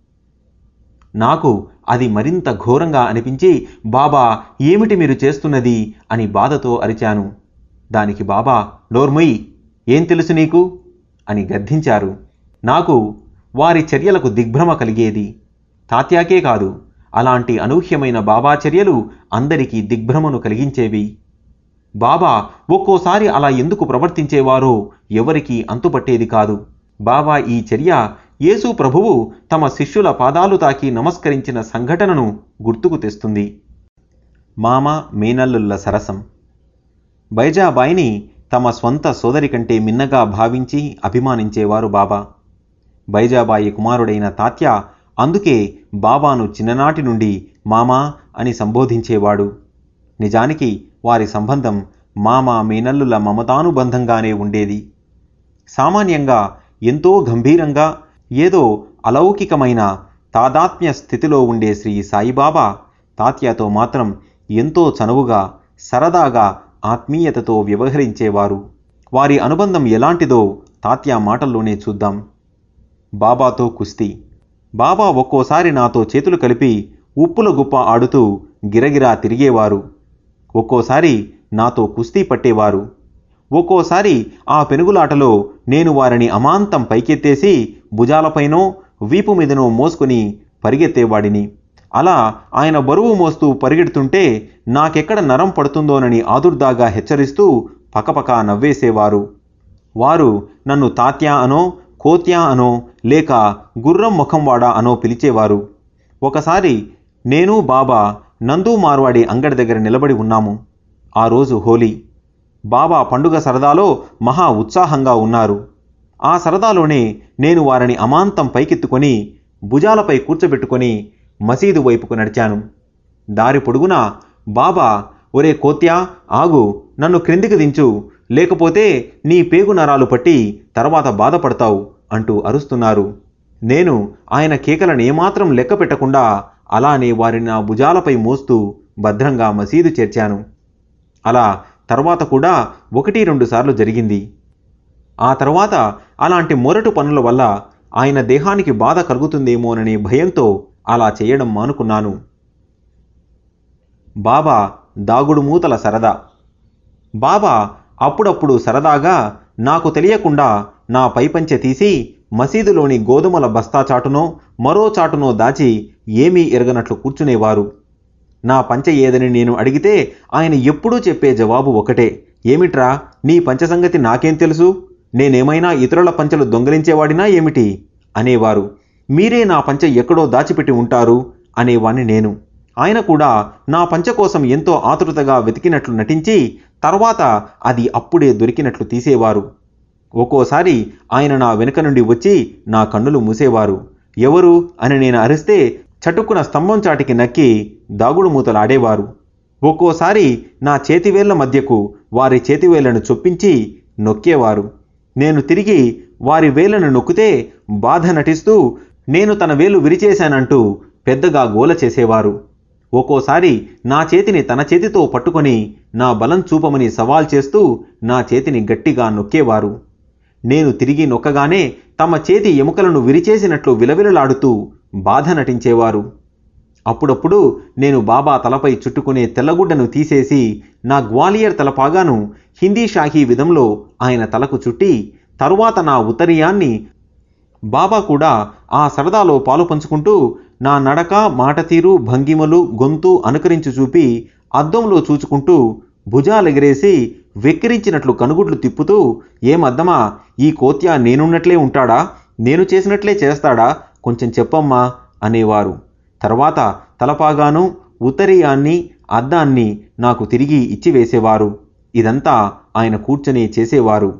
నాకు అది మరింత ఘోరంగా అనిపించి, బాబా ఏమిటి మీరు చేస్తున్నది అని బాధతో అరిచాను. దానికి బాబా, నోర్ముయ్, ఏం తెలుసు నీకు అని గద్దించారు. నాకు వారి చర్యలకు దిగ్భ్రమ కలిగేది. తాత్యాకే కాదు, అలాంటి అనూహ్యమైన బాబా చర్యలు అందరికీ దిగ్భ్రమను కలిగించేవి. బాబా ఒక్కోసారి అలా ఎందుకు ప్రవర్తించేవారో ఎవరికీ అంతుపట్టేది కాదు. బాబా ఈ చర్య యేసు ప్రభువు తమ శిష్యుల పాదాలు తాకి నమస్కరించిన సంఘటనను గుర్తుకు తెస్తుంది. మామ మేనల్లుల సరసం. బైజాబాయిని తమ స్వంత సోదరి కంటే మిన్నగా భావించి అభిమానించేవారు బాబా. బైజాబాయి కుమారుడైన తాత్యా అందుకే బాబాను చిన్ననాటి నుండి మామా అని సంబోధించేవాడు. నిజానికి వారి సంబంధం మామ మేనల్లుల మమతానుబంధంగానే ఉండేది. సామాన్యంగా ఎంతో గంభీరంగా, ఏదో అలౌకికమైన తాదాత్మ్య స్థితిలో ఉండే శ్రీ సాయిబాబా తాత్యాతో మాత్రం ఎంతో చనువుగా, సరదాగా, ఆత్మీయతతో వ్యవహరించేవారు. వారి అనుబంధం ఎలాంటిదో తాత్యా మాటల్లోనే చూద్దాం. బాబాతో కుస్తీ. బాబా ఒక్కోసారి నాతో చేతులు కలిపి ఉప్పుల గుప్ప ఆడుతూ గిరగిరా తిరిగేవారు. ఒక్కోసారి నాతో కుస్తీ పట్టేవారు. ఒక్కోసారి ఆ పెనుగులాటలో నేను వారిని అమాంతం పైకెత్తేసి భుజాలపైనో వీపు మీదనో మోసుకొని పరిగెత్తేవాడిని. అలా ఆయన బరువు మోస్తూ పరిగెడుతుంటే నాకెక్కడ నరం పడుతుందోనని ఆదుర్దాగా హెచ్చరిస్తూ పకపక నవ్వేసేవారు. వారు నన్ను తాత్యా అనో, కోత్యా అనో, లేక గుర్రం ముఖంవాడా అనో పిలిచేవారు. ఒకసారి నేను బాబా నందు మార్వాడి అంగడి దగ్గర నిలబడి ఉన్నాము. ఆ రోజు హోలీ. బాబా పండుగ సరదాలో మహా ఉత్సాహంగా ఉన్నారు. ఆ సరదాలోనే నేను వారిని అమాంతం పైకెత్తుకొని భుజాలపై కూర్చోబెట్టుకొని మసీదు వైపుకు నడిచాను. దారి పొడుగునా బాబా, ఒరే కోత్యా ఆగు, నన్ను క్రిందికి దించు, లేకపోతే నీ పేగు నరాలు పట్టి తర్వాత బాధపడతావు అంటూ అరుస్తున్నారు. నేను ఆయన కేకలను ఏమాత్రం లెక్క పెట్టకుండా అలానే వారిని నా భుజాలపై మోస్తూ భద్రంగా మసీదు చేర్చాను. అలా తర్వాత కూడా 1-2 సార్లు జరిగింది. ఆ తర్వాత అలాంటి మొరటు పనుల వల్ల ఆయన దేహానికి బాధ కలుగుతుందేమోననే భయంతో అలా చేయడం మానుకున్నాను. బాబా దాగుడు మూతల సరదా. బాబా అప్పుడప్పుడు సరదాగా నాకు తెలియకుండా నా పైపంచె తీసి మసీదులోని గోధుమల బస్తా చాటునో మరో చాటునో దాచి ఏమీ ఎరగనట్లు కూర్చునేవారు. నా పంచె ఏదని నేను అడిగితే ఆయన ఎప్పుడూ చెప్పే జవాబు ఒకటే, ఏమిట్రా నీ పంచె సంగతి నాకేం తెలుసు, నేనేమైనా ఇతరుల పంచెలు దొంగిలించేవాడినా ఏమిటి అనేవారు. మీరే నా పంచె ఎక్కడో దాచిపెట్టి ఉంటారు అనేవాణ్ణి నేను. ఆయన కూడా నా పంచె కోసం ఎంతో ఆతృతగా వెతికినట్లు నటించి తర్వాత అది అప్పుడే దొరికినట్లు తీసేవారు. ఒక్కోసారి ఆయన నా వెనుక నుండి వచ్చి నా కన్నులు మూసేవారు. ఎవరు అని నేను అరిస్తే చటుక్కున స్తంభం చాటికి నక్కి దాగుడు మూతలాడేవారు. ఒక్కోసారి నా చేతివేళ్ల మధ్యకు వారి చేతివేళ్లను చొప్పించి నొక్కేవారు. నేను తిరిగి వారి వేళ్లను నొక్కితే బాధ నటిస్తూ నేను తన వేలు విరిచేశానంటూ పెద్దగా గోల చేసేవారు. ఒక్కోసారి నా చేతిని తన చేతితో పట్టుకొని నా బలం చూపమని సవాల్ చేస్తూ నా చేతిని గట్టిగా నొక్కేవారు. నేను తిరిగి నొక్కగానే తమ చేతి ఎముకలను విరిచేసినట్లు విలవిలలాడుతూ బాధ నటించేవారు. అప్పుడప్పుడు నేను బాబా తలపై చుట్టుకునే తెల్లగుడ్డను తీసేసి నా గ్వాలియర్ తలపాగాను హిందీ షాహీ విధంలో ఆయన తలకు చుట్టి తరువాత నా ఉత్తరీయాన్ని బాబా కూడా ఆ సరదాలో పాలు పంచుకుంటూ నా నడక, మాట తీరు, భంగిమలు, గొంతు అనుకరించి చూపి అద్దంలో చూచుకుంటూ భుజాలెగరేసి వెక్కిరించినట్లు కనుగుడ్లు తిప్పుతూ, ఏమద్దమా, ఈ కోత్యా నేనున్నట్లే ఉంటాడా, నేను చేసినట్లే చేస్తాడా, కొంచెం చెప్పమ్మా అనేవారు. తర్వాత తలపాగాను, ఉత్తరీయాన్ని, అద్దాన్ని నాకు తిరిగి ఇచ్చివేసేవారు. ఇదంతా ఆయన కూర్చొని చేసేవారు.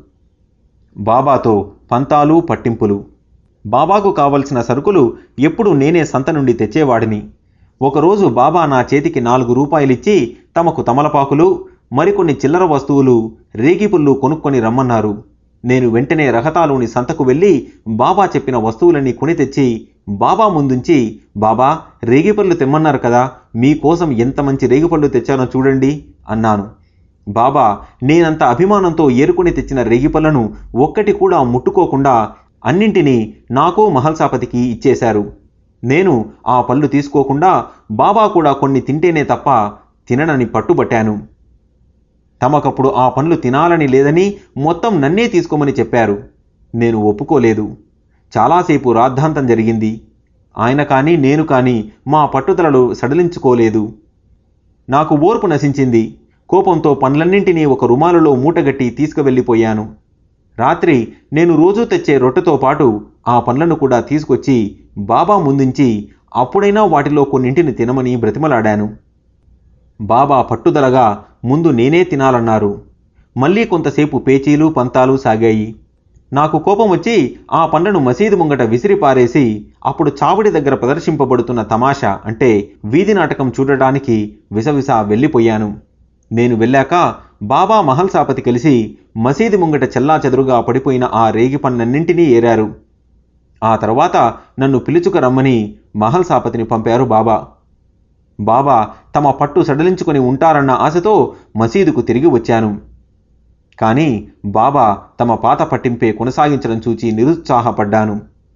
బాబాతో పంతాలు, పట్టింపులు. బాబాకు కావలసిన సరుకులు ఎప్పుడు నేనే సంత నుండి తెచ్చేవాడిని. ఒకరోజు బాబా నా చేతికి 4 రూపాయలిచ్చి తమకు తమలపాకులు, మరికొన్ని చిల్లర వస్తువులు, రేగిపుళ్ళు కొనుక్కొని రమ్మన్నారు. నేను వెంటనే రహతాలోని సంతకు వెళ్ళి బాబా చెప్పిన వస్తువులన్నీ కొని తెచ్చి బాబా ముందుంచి, బాబా, రేగిపళ్ళు తెమ్మన్నారు కదా, మీకోసం ఎంత మంచి రేగిపళ్ళు తెచ్చానో చూడండి అన్నాను. బాబా నేనంత అభిమానంతో ఏరుకొని తెచ్చిన రేగిపళ్ళను ఒక్కటి కూడా ముట్టుకోకుండా అన్నింటినీ నాకు, మహల్సాపతికి ఇచ్చేశారు. నేను ఆ పళ్ళు తీసుకోకుండా బాబా కూడా కొన్ని తింటేనే తప్ప తిననని పట్టుబట్టాను. తమకప్పుడు ఆ పండ్లు తినాలని లేదని మొత్తం నన్నే తీసుకోమని చెప్పారు. నేను ఒప్పుకోలేదు. చాలాసేపు రాద్ధాంతం జరిగింది. ఆయన కానీ నేను కానీ మా పట్టుదలలో సడలించుకోలేదు. నాకు ఓర్పు నశించింది. కోపంతో పండ్లన్నింటినీ ఒక రుమాలులో మూటగట్టి తీసుకువెళ్ళిపోయాను. రాత్రి నేను రోజూ తెచ్చే రొట్టెతో పాటు ఆ పండ్లను కూడా తీసుకొచ్చి బాబా ముందుంచి అప్పుడైనా వాటిలో కొన్నింటిని తినమని బ్రతిమలాడాను. బాబా పట్టుదలగా ముందు నేనే తినాలన్నారు. మళ్ళీ కొంతసేపు పేచీలు, పంతాలు సాగాయి. నాకు కోపం వచ్చి ఆ పండ్లను మసీదు ముంగట విసిరిపారేసి అప్పుడు చావడి దగ్గర ప్రదర్శింపబడుతున్న తమాషా అంటే వీధి నాటకం చూడడానికి విసవిస వెళ్ళిపోయాను. నేను వెళ్ళాక బాబా, మహల్సాపతి కలిసి మసీదు ముంగట చెల్లాచెదురుగా పడిపోయిన ఆ రేగి పండ్లన్నింటినీ ఏరారు. ఆ తర్వాత నన్ను పిలుచుకు రమ్మని మహల్సాపతిని పంపారు బాబా. బాబా తమ పట్టు సడలించుకొని ఉంటారన్న ఆశతో మసీదుకు తిరిగి వచ్చాను. కానీ బాబా తమ పాత పట్టింపే కొనసాగించడం చూచి నిరుత్సాహపడ్డాను.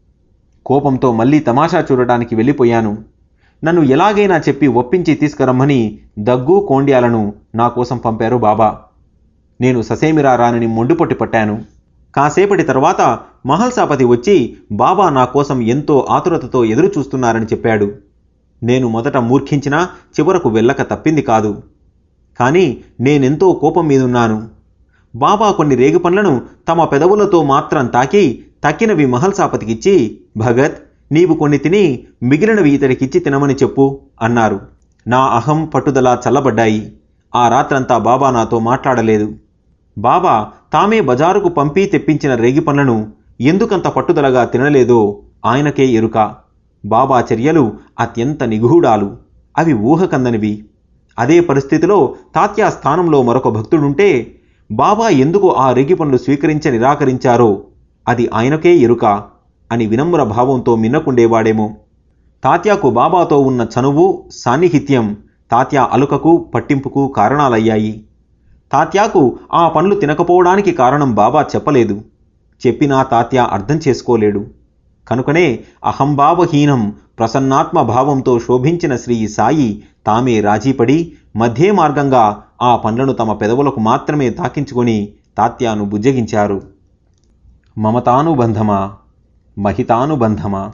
కోపంతో మళ్ళీ తమాషా చూడడానికి వెళ్ళిపోయాను. నన్ను ఎలాగైనా చెప్పి ఒప్పించి తీసుకురమ్మని దగ్గు, కోండ్యాలను నా కోసం పంపారు బాబా. నేను ససేమిరా రానని మొండిపొట్టి పట్టాను. కాసేపటి తర్వాత మహల్సాపతి వచ్చి బాబా నా కోసం ఎంతో ఆతురతతో ఎదురు చూస్తున్నారని చెప్పాడు. నేను మొదట మూర్ఖించినా చివరకు వెళ్ళక తప్పింది కాదు. కానీ నేనెంతో కోపం మీదున్నాను. బాబా కొన్ని రేగిపండ్లను తమ పెదవులతో మాత్రం తాకి తక్కినవి మహల్సాపతికిచ్చి, భగత్, నీవు కొన్ని తిని మిగిలినవి ఇతడికిచ్చి తినమని చెప్పు అన్నారు. నా అహం, పట్టుదల చల్లబడ్డాయి. ఆ రాత్రంతా బాబా నాతో మాట్లాడలేదు. బాబా తామే బజారుకు పంపి తెప్పించిన రేగిపండ్లను ఎందుకంత పట్టుదలగా తినలేదో ఆయనకే ఎరుక. బాబా చర్యలు అత్యంత నిగూఢాలు. అవి ఊహకందనివి. అదే పరిస్థితిలో తాత్యా స్థానంలో మరొక భక్తుడుంటే బాబా ఎందుకు ఆ రేగిపండ్లు స్వీకరించ నిరాకరించారో అది ఆయనకే ఎరుక అని వినమ్ర భావంతో మిన్నకుండేవాడేమో. తాత్యాకు బాబాతో ఉన్న చనువు, సాన్నిహిత్యం తాత్యా అలుకకు, పట్టింపుకు కారణాలయ్యాయి. తాత్యాకు ఆ పండ్లు తినకపోవడానికి కారణం బాబా చెప్పలేదు. చెప్పినా తాత్యా అర్థం చేసుకోలేడు. కనుకనే అహంభావహీనం ప్రసన్నాత్మ భావంతో శోభించిన శ్రీ సాయి తామే రాజీపడి మధ్య మార్గంగా ఆ పండ్లను తమ పెదవులకు మాత్రమే తాకించుకొని తాత్యాను బుజ్జగించారు. మమతానుబంధమా, మహితానుబంధమా.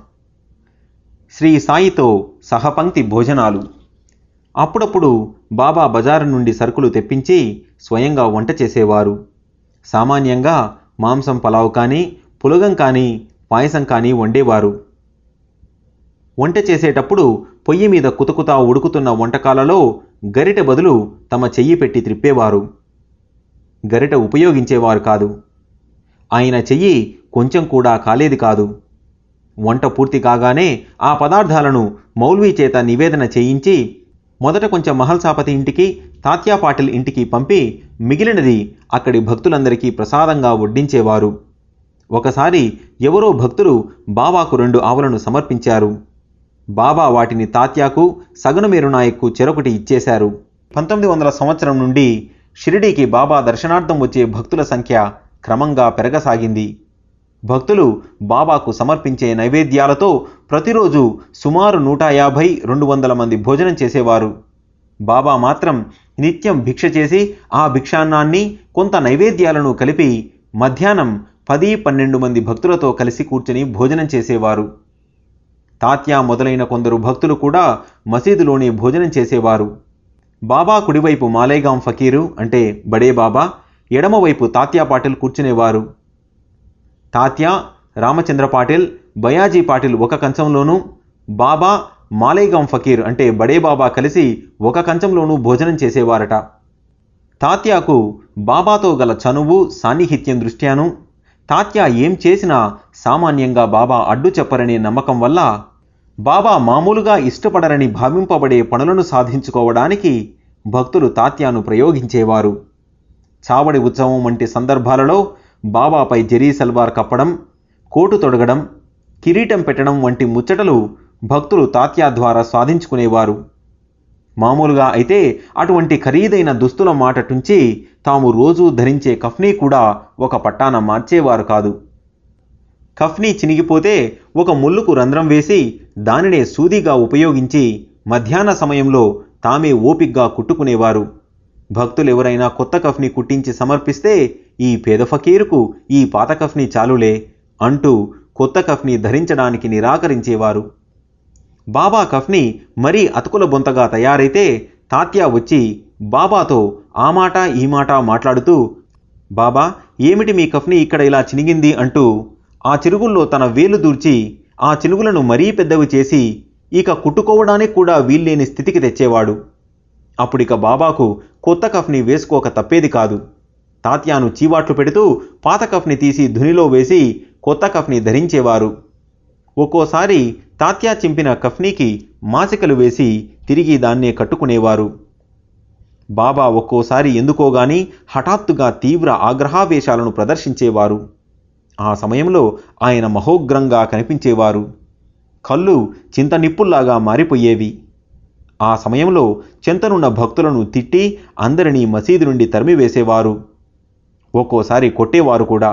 శ్రీ సాయితో సహపంక్తి భోజనాలు. అప్పుడప్పుడు బాబా బజారు నుండి సరుకులు తెప్పించి స్వయంగా వంట చేసేవారు. సామాన్యంగా మాంసం పలావ్ కానీ, పులగం కానీ, పాయసం కానీ వండేవారు. వంట చేసేటప్పుడు పొయ్యి మీద కుతకుతా ఉడుకుతున్న వంటకాలలో గరిటె బదులు తమ చెయ్యి పెట్టి త్రిప్పేవారు. గరిటె ఉపయోగించేవారు కాదు. ఆయన చెయ్యి కొంచెం కూడా కాలేది కాదు. వంట పూర్తి కాగానే ఆ పదార్థాలను మౌల్వీ చేత నివేదన చేయించి మొదట కొంచెం మహల్సాపతి ఇంటికి, తాత్యా పాటిల్ ఇంటికి పంపి మిగిలినది అక్కడి భక్తులందరికీ ప్రసాదంగా వడ్డించేవారు. ఒకసారి ఎవరో భక్తులు బాబాకు 2 ఆవులను సమర్పించారు. బాబా వాటిని తాత్యాకు, సగనుమేరు నాయక్కు చెరొకటి ఇచ్చేశారు. 1900 సంవత్సరం నుండి షిరిడీకి బాబా దర్శనార్థం వచ్చే భక్తుల సంఖ్య క్రమంగా పెరగసాగింది. భక్తులు బాబాకు సమర్పించే నైవేద్యాలతో ప్రతిరోజు సుమారు 150-200 మంది భోజనం చేసేవారు. బాబా మాత్రం నిత్యం భిక్ష చేసి ఆ భిక్షాన్నాన్ని కొంత నైవేద్యాలను కలిపి మధ్యాహ్నం 10-12 మంది భక్తులతో కలిసి కూర్చుని భోజనం చేసేవారు. తాత్యా మొదలైన కొందరు భక్తులు కూడా మసీదులోనే భోజనం చేసేవారు. బాబా కుడివైపు మాలేగాం ఫకీరు అంటే బడే బాబా, ఎడమవైపు తాత్యా పాటిల్ కూర్చునేవారు. తాత్యా, రామచంద్ర పాటిల్, బయాజీ పాటిల్ ఒక కంచంలోనూ, బాబా, మాలేగాం ఫకీర్ అంటే బడే బాబా కలిసి ఒక కంచంలోనూ భోజనం చేసేవారట. తాత్యాకు బాబాతో గల చనువు సాన్నిహిత్యం దృష్ట్యాను తాత్యా ఏం చేసినా సామాన్యంగా బాబా అడ్డు చెప్పరనే నమ్మకం వల్ల బాబా మామూలుగా ఇష్టపడరని భావింపబడే పనులను సాధించుకోవడానికి భక్తులు తాత్యాను ప్రయోగించేవారు. చావడి ఉత్సవం వంటి సందర్భాలలో బాబాపై జరీ సల్వార్ కప్పడం, కోటు తొడగడం, కిరీటం పెట్టడం వంటి ముచ్చటలు భక్తులు తాత్యా ద్వారా సాధించుకునేవారు. మామూలుగా అయితే అటువంటి ఖరీదైన దుస్తుల మాటటుంచి తాము రోజూ ధరించే కఫ్నీ కూడా ఒక పట్టాన మార్చేవారు కాదు. కఫ్నీ చినిగిపోతే ఒక ముళ్ళుకు రంధ్రం వేసి దానినే సూదిగా ఉపయోగించి మధ్యాహ్న సమయంలో తామే ఓపిగ్గా కుట్టుకునేవారు. భక్తులెవరైనా కొత్త కఫ్నీ కుట్టించి సమర్పిస్తే ఈ పేద ఫకీరుకు ఈ పాత కఫ్నీ చాలులే అంటూ కొత్త కఫ్నీ ధరించడానికి నిరాకరించేవారు. బాబా కఫ్నీ మరీ అతుకుల బొంతగా తయారైతే తాత్యా వచ్చి బాబాతో ఆ మాట ఈ మాట మాట్లాడుతూ, బాబా ఏమిటి మీ కఫ్నీ ఇక్కడ ఇలా చినిగింది అంటూ ఆ చిరుగుల్లో తన వేలు దూర్చి ఆ చినుగులను మరీ పెద్దవి చేసి ఇక కుట్టుకోవడానికి కూడా వీల్లేని స్థితికి తెచ్చేవాడు. అప్పుడిక బాబాకు కొత్త కఫ్నీ వేసుకోక తప్పేది కాదు. తాత్యాను చీవాట్లు పెడుతూ పాత కఫ్నీ తీసి ధునిలో వేసి కొత్త కఫ్నీ ధరించేవారు. ఒక్కోసారి తాత్యా చింపిన కఫ్నీకి మాసికలు వేసి తిరిగి దాన్నే కట్టుకునేవారు. బాబా ఒక్కోసారి ఎందుకోగాని హఠాత్తుగా తీవ్ర ఆగ్రహావేశాలను ప్రదర్శించేవారు. ఆ సమయంలో ఆయన మహోగ్రంగా కనిపించేవారు. కళ్ళు చింత నిప్పుల్లాగా మారిపోయేవి. ఆ సమయంలో చెంతనున్న భక్తులను తిట్టి అందరినీ మసీదు నుండి తరిమివేసేవారు. ఒక్కోసారి కొట్టేవారు కూడా.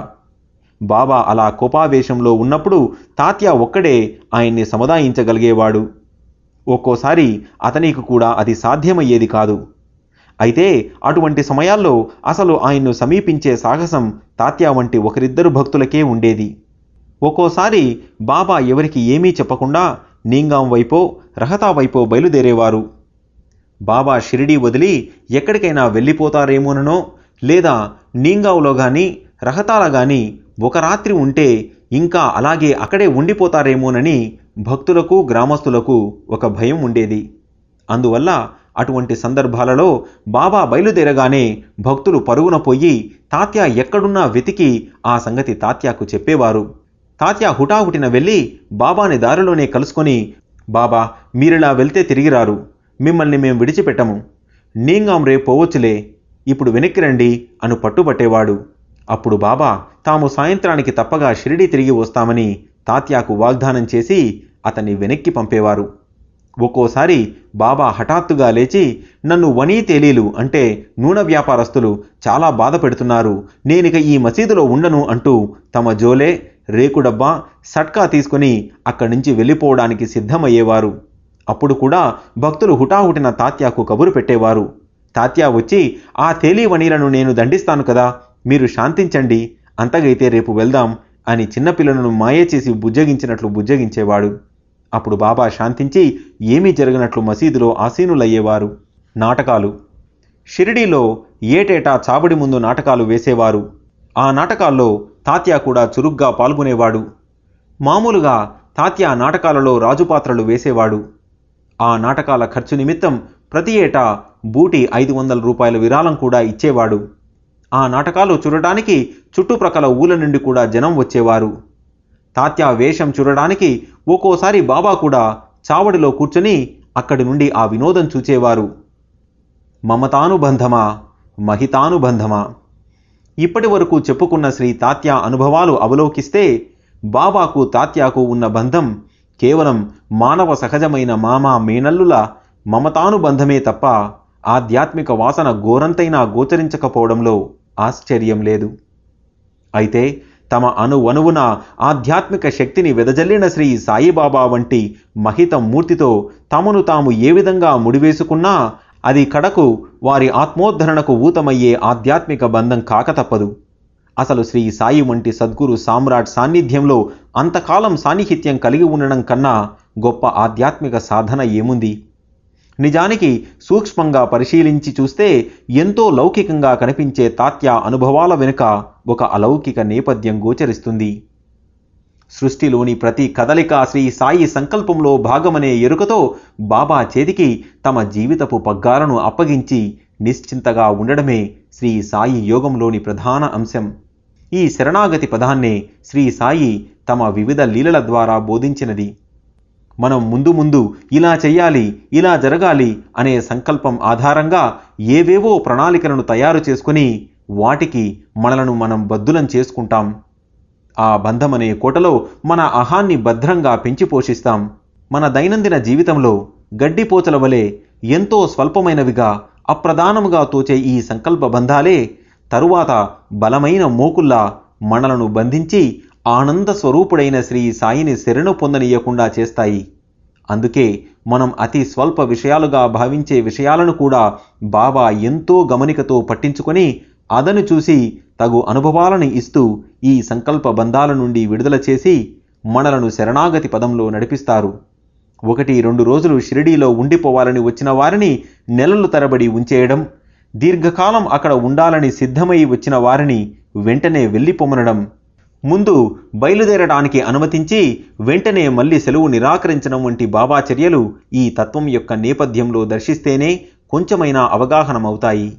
బాబా అలా కోపావేశంలో ఉన్నప్పుడు తాత్యా ఒక్కడే ఆయన్ని సముదాయించగలిగేవాడు. ఒక్కోసారి అతనికి కూడా అది సాధ్యమయ్యేది కాదు. అయితే అటువంటి సమయాల్లో అసలు ఆయన్ను సమీపించే సాహసం తాత్యా వంటి ఒకరిద్దరు భక్తులకే ఉండేది. ఒక్కోసారి బాబా ఎవరికి ఏమీ చెప్పకుండా నీంగాం వైపో రహతా వైపో బయలుదేరేవారు. బాబా షిరిడీ వదిలి ఎక్కడికైనా వెళ్ళిపోతారేమోననో లేదా నీంగాంలో గాని రహతాల గాని ఒక రాత్రి ఉంటే ఇంకా అలాగే అక్కడే ఉండిపోతారేమోనని భక్తులకు గ్రామస్తులకు ఒక భయం ఉండేది. అందువల్ల అటువంటి సందర్భాలలో బాబా బయలుదేరగానే భక్తులు పరుగున పోయి తాత్యా ఎక్కడున్నా వెతికి ఆ సంగతి తాత్యాకు చెప్పేవారు. తాత్యా హుటాహుటిన వెళ్ళి బాబాని దారిలోనే కలుసుకొని, బాబా మీరిలా వెళ్తే తిరిగిరారు, మిమ్మల్ని మేం విడిచిపెట్టము, నీంగాం రేపు పోవచ్చులే, ఇప్పుడు వెనక్కి రండి అను పట్టుబట్టేవాడు. అప్పుడు బాబా తాము సాయంత్రానికి తప్పగా షిరిడీ తిరిగి వస్తామని తాత్యాకు వాగ్దానం చేసి అతన్ని వెనక్కి పంపేవారు. ఒక్కోసారి బాబా హఠాత్తుగా లేచి, నన్ను వనీ తేలీలు అంటే నూనె వ్యాపారస్తులు చాలా బాధ పెడుతున్నారు, నేనిక ఈ మసీదులో ఉండను అంటూ తమ జోలే, రేకు డబ్బా, సట్కా తీసుకుని అక్కడి నుంచి వెళ్ళిపోవడానికి సిద్ధమయ్యేవారు. అప్పుడు కూడా భక్తులు హుటాహుటిన తాత్యాకు కబురు పెట్టేవారు. తాత్యా వచ్చి, ఆ తేలీ వనీలను నేను దండిస్తాను కదా, మీరు శాంతించండి, అంతగైతే రేపు వెళ్దాం అని చిన్నపిల్లలను మాయ చేసి బుజ్జగించినట్లు బుజ్జగించేవాడు. అప్పుడు బాబా శాంతించి ఏమీ జరగనట్లు మసీదులో ఆసీనులయ్యేవారు. నాటకాలు. షిరిడీలో ఏటేటా చావడి ముందు నాటకాలు వేసేవారు. ఆ నాటకాల్లో తాత్యా కూడా చురుగ్గా పాల్గొనేవాడు. మామూలుగా తాత్యా నాటకాలలో రాజుపాత్రలు వేసేవాడు. ఆ నాటకాల ఖర్చు నిమిత్తం ప్రతి ఏటా బూటి 500 రూపాయల విరాళం కూడా ఇచ్చేవాడు. ఆ నాటకాలు చూడటానికి చుట్టుప్రక్కల ఊళ్ళ నుండి కూడా జనం వచ్చేవారు. తాత్యా వేషం చూడడానికి ఒక్కోసారి బాబా కూడా చావడిలో కూర్చొని అక్కడి నుండి ఆ వినోదం చూచేవారు. మమతానుబంధమా, మహితానుబంధమా. ఇప్పటి వరకు చెప్పుకున్న శ్రీ తాత్యా అనుభవాలు అవలోకిస్తే బాబాకు తాత్యాకు ఉన్న బంధం కేవలం మానవ సహజమైన మామా మేనల్లుల మమతానుబంధమే తప్ప ఆధ్యాత్మిక వాసన గోరంతైనా గోచరించకపోవడంలో ఆశ్చర్యం లేదు. అయితే తమ అణువణువున ఆధ్యాత్మిక శక్తిని వెదజల్లిన శ్రీ సాయిబాబా వంటి మహిత మూర్తితో తమను తాము ఏ విధంగా ముడివేసుకున్నా అది కడకు వారి ఆత్మోద్ధరణకు ఊతమయ్యే ఆధ్యాత్మిక బంధం కాక తప్పదు. అసలు శ్రీ సాయి వంటి సద్గురు సామ్రాట్ సాన్నిధ్యంలో అంతకాలం సాన్నిహిత్యం కలిగి ఉండడం కన్నా గొప్ప ఆధ్యాత్మిక సాధన ఏముంది? నిజానికి సూక్ష్మంగా పరిశీలించి చూస్తే ఎంతో లౌకికంగా కనిపించే తాత్య అనుభవాల వెనుక ఒక అలౌకిక నేపథ్యం గోచరిస్తుంది. సృష్టిలోని ప్రతి కదలిక శ్రీ సాయి సంకల్పంలో భాగమనే ఎరుకతో బాబా చేతికి తమ జీవితపు పగ్గాలను అప్పగించి నిశ్చింతగా ఉండడమే శ్రీ సాయి యోగంలోని ప్రధాన అంశం. ఈ శరణాగతి పదాన్నే శ్రీ సాయి తమ వివిధ లీలల ద్వారా బోధించినది. మనం ముందు ఇలా చెయ్యాలి, ఇలా జరగాలి అనే సంకల్పం ఆధారంగా ఏవేవో ప్రణాళికలను తయారు చేసుకుని వాటికి మనలను మనం బద్దులం చేసుకుంటాం. ఆ బంధమనే కోటలో మన అహాన్ని భద్రంగా పెంచి పోషిస్తాం. మన దైనందిన జీవితంలో గడ్డిపోచల వలె ఎంతో స్వల్పమైనవిగా అప్రధానముగా తోచే ఈ సంకల్ప బంధాలే తరువాత బలమైన మోకుల్లా మనలను బంధించి ఆనంద స్వరూపుడైన శ్రీ సాయిని శరణు పొందనీయకుండా చేస్తాయి. అందుకే మనం అతి స్వల్ప విషయాలుగా భావించే విషయాలను కూడా బాబా ఎంతో గమనికతో పట్టించుకొని అదను చూసి తగు అనుభవాలను ఇస్తూ ఈ సంకల్ప బంధాల నుండి విడుదల చేసి మనలను శరణాగతి పదంలో నడిపిస్తారు. 1-2 రోజులు షిరిడీలో ఉండిపోవాలని వచ్చిన వారిని నెలలు తరబడి ఉంచేయడం, దీర్ఘకాలం అక్కడ ఉండాలని సిద్ధమై వచ్చిన వారిని వెంటనే వెళ్ళిపోమనడం, ముందు బయలుదేరడానికి అనుమతించి వెంటనే మళ్ళీ సెలవు నిరాకరించడం వంటి బాబా చర్యలు ఈ తత్వం యొక్క నేపథ్యంలో దర్శిస్తేనే కొంచెమైనా అవగాహనమవుతాయి.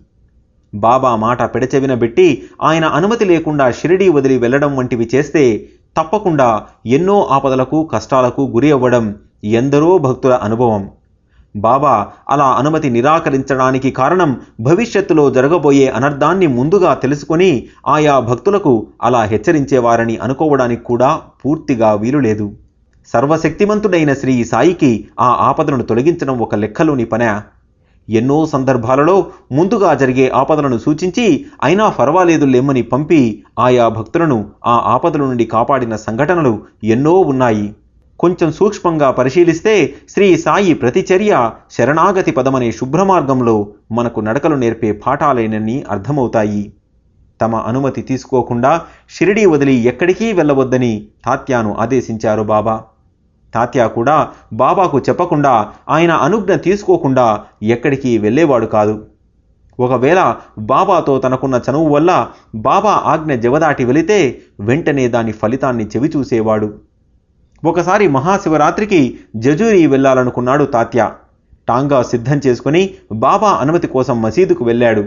బాబా మాట పెడచెవిన పెట్టి ఆయన అనుమతి లేకుండా షిరిడీ వదిలి వెళ్లడం వంటివి చేస్తే తప్పకుండా ఎన్నో ఆపదలకు కష్టాలకు గురి అవ్వడం ఎందరో భక్తుల అనుభవం. బాబా అలా అనుమతి నిరాకరించడానికి కారణం భవిష్యత్తులో జరగబోయే అనర్థాన్ని ముందుగా తెలుసుకొని ఆయా భక్తులకు అలా హెచ్చరించేవారని అనుకోవడానికి కూడా పూర్తిగా వీలులేదు. సర్వశక్తిమంతుడైన శ్రీ సాయికి ఆ ఆపదలను తొలగించడం ఒక లెక్కలోని పనే. ఎన్నో సందర్భాలలో ముందుగా జరిగే ఆపదలను సూచించి అయినా పర్వాలేదు లెమ్మని పంపి ఆయా భక్తులను ఆ ఆపదల నుండి కాపాడిన సంఘటనలు ఎన్నో ఉన్నాయి. కొంచెం సూక్ష్మంగా పరిశీలిస్తే శ్రీ సాయి ప్రతిచర్య శరణాగతి పదమనే శుభ్రమార్గంలో మనకు నడకలు నేర్పే పాఠాలేనని అర్థమవుతాయి. తమ అనుమతి తీసుకోకుండా షిరిడీ వదిలి ఎక్కడికి వెళ్ళవద్దని తాత్యాను ఆదేశించారు బాబా. తాత్యా కూడా బాబాకు చెప్పకుండా ఆయన అనుజ్ఞ తీసుకోకుండా ఎక్కడికి వెళ్ళేవాడు కాదు. ఒకవేళ బాబాతో తనకున్న చనువు వల్ల బాబా ఆజ్ఞ జవదాటి వెళితే వెంటనే దాని ఫలితాన్ని చెవిచూసేవాడు. ఒకసారి మహాశివరాత్రికి జజూరి వెళ్ళాలనుకున్నాడు తాత్య. టాంగా సిద్ధం చేసుకుని బాబా అనుమతి కోసం మసీదుకు వెళ్ళాడు.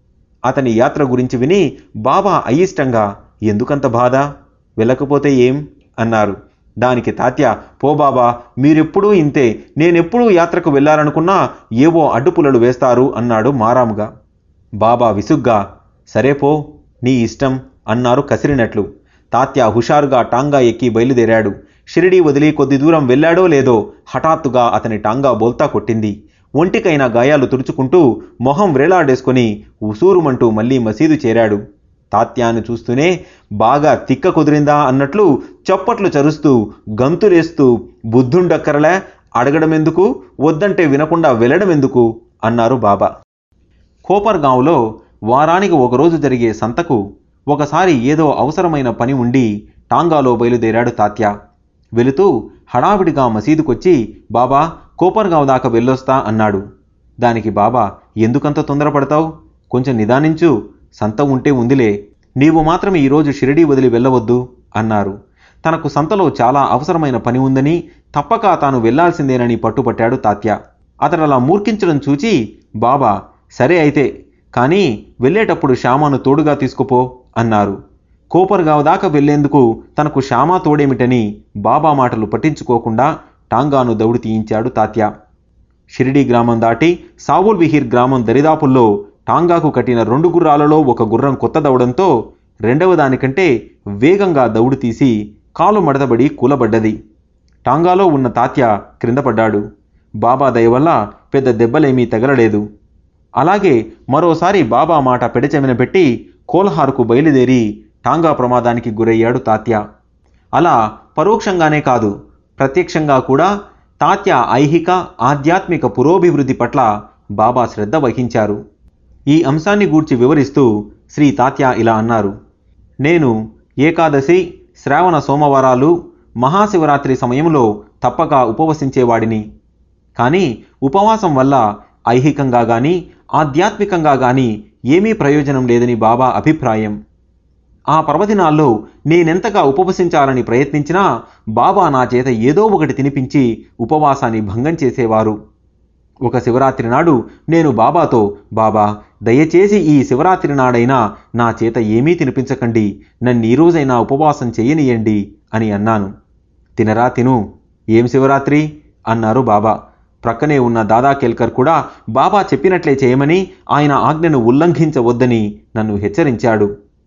అతని యాత్ర గురించి విని బాబా అయిష్టంగా ఎందుకంత బాధ, వెళ్ళకపోతే ఏం అన్నారు. దానికి తాత్య, పో బాబా, మీరెప్పుడూ ఇంతే, నేనెప్పుడూ యాత్రకు వెళ్ళాలనుకున్నా ఏవో అడ్డుపుల్లలు వేస్తారు అన్నాడు మారాముగా. బాబా విసుగ్గా, సరే పో, నీ ఇష్టం అన్నారు కసిరినట్లు. తాత్య హుషారుగా టాంగా ఎక్కి బయలుదేరాడు. షిరిడీ వదిలి కొద్ది దూరం వెళ్ళాడో లేదో హఠాత్తుగా అతని టాంగా బోల్తా కొట్టింది. ఒంటికైన గాయాలు తుడుచుకుంటూ మొహం వ్రేలాడేసుకుని ఉసూరుమంటూ మళ్ళీ మసీదు చేరాడు. తాత్యాను చూస్తూనే బాగా తిక్క కుదిరిందా అన్నట్లు చప్పట్లు చరుస్తూ గంతులేస్తూ బుద్ధుండక్కరలే, అడగడమెందుకు, వద్దంటే వినకుండా వెళ్ళడమెందుకు అన్నారు బాబా. కోపర్గాంలో వారానికి ఒకరోజు జరిగే సంతకు ఒకసారి ఏదో అవసరమైన పని ఉండి టాంగాలో బయలుదేరాడు తాత్య. వెళుతూ హడావిడిగా మసీదుకొచ్చి బాబా కోపర్గాం దాకా వెళ్ళొస్తా అన్నాడు. దానికి బాబా, ఎందుకంత తొందరపడతావు, కొంచెం నిదానించు, సంత ఉంటే ఉందిలే, నీవు మాత్రం ఈరోజు షిరిడీ వదిలి వెళ్ళవద్దు అన్నారు. తనకు సంతలో చాలా అవసరమైన పని ఉందని తప్పక తాను వెళ్లాల్సిందేనని పట్టుపట్టాడు తాత్య. అతడలా మూర్ఖించడం చూచి బాబా, సరే అయితే, కానీ వెళ్ళేటప్పుడు శ్యామాను తోడుగా తీసుకుపో అన్నారు. కోపర్గావ్ దాకా వెళ్లేందుకు తనకు శ్యామా తోడేమిటని బాబా మాటలు పట్టించుకోకుండా టాంగాను దౌడు తీయించాడు తాత్య. షిరిడీ గ్రామం దాటి సావుల్ విహీర్ గ్రామం దరిదాపుల్లో టాంగాకు కట్టిన 2 గుర్రాలలో ఒక గుర్రం కొత్త దౌడంతో రెండవ దానికంటే వేగంగా దౌడు తీసి కాలు మడతబడి కూలబడ్డది. టాంగాలో ఉన్న తాత్య క్రింద పడ్డాడు. బాబా దయవల్ల పెద్ద దెబ్బలేమీ తగలలేదు. అలాగే మరోసారి బాబా మాట పెడచెవిన పెట్టి కోల్హార్కు బయలుదేరి టాంగా ప్రమాదానికి గురయ్యాడు తాత్య. అలా పరోక్షంగానే కాదు, ప్రత్యక్షంగా కూడా తాత్య ఐహిక ఆధ్యాత్మిక పురోభివృద్ధి పట్ల బాబా శ్రద్ధ వహించారు. ఈ అంశాన్ని గూర్చి వివరిస్తూ శ్రీ తాత్య ఇలా అన్నారు: నేను ఏకాదశి, శ్రావణ సోమవారాలు, మహాశివరాత్రి సమయంలో తప్పక ఉపవసించేవాడిని. కానీ ఉపవాసం వల్ల ఐహికంగా గాని ఆధ్యాత్మికంగా గాని ఏమీ ప్రయోజనం లేదని బాబా అభిప్రాయం. ఆ పర్వదినాల్లో నేనెంతగా ఉపవసించాలని ప్రయత్నించినా బాబా నా చేత ఏదో ఒకటి తినిపించి ఉపవాసాన్ని భంగం చేసేవారు. ఒక శివరాత్రి నాడు నేను బాబాతో, బాబా దయచేసి ఈ శివరాత్రి నాడైనా నా చేత ఏమీ తినిపించకండి, నన్ను ఈ రోజైనా ఉపవాసం చేయనియండి అని అన్నాను. తినరా తిను, ఏం శివరాత్రి అన్నారు బాబా. ప్రక్కనే ఉన్న దాదా కేల్కర్ కూడా బాబా చెప్పినట్లే చేయమని, ఆయన ఆజ్ఞను ఉల్లంఘించవద్దని నన్ను హెచ్చరించాడు.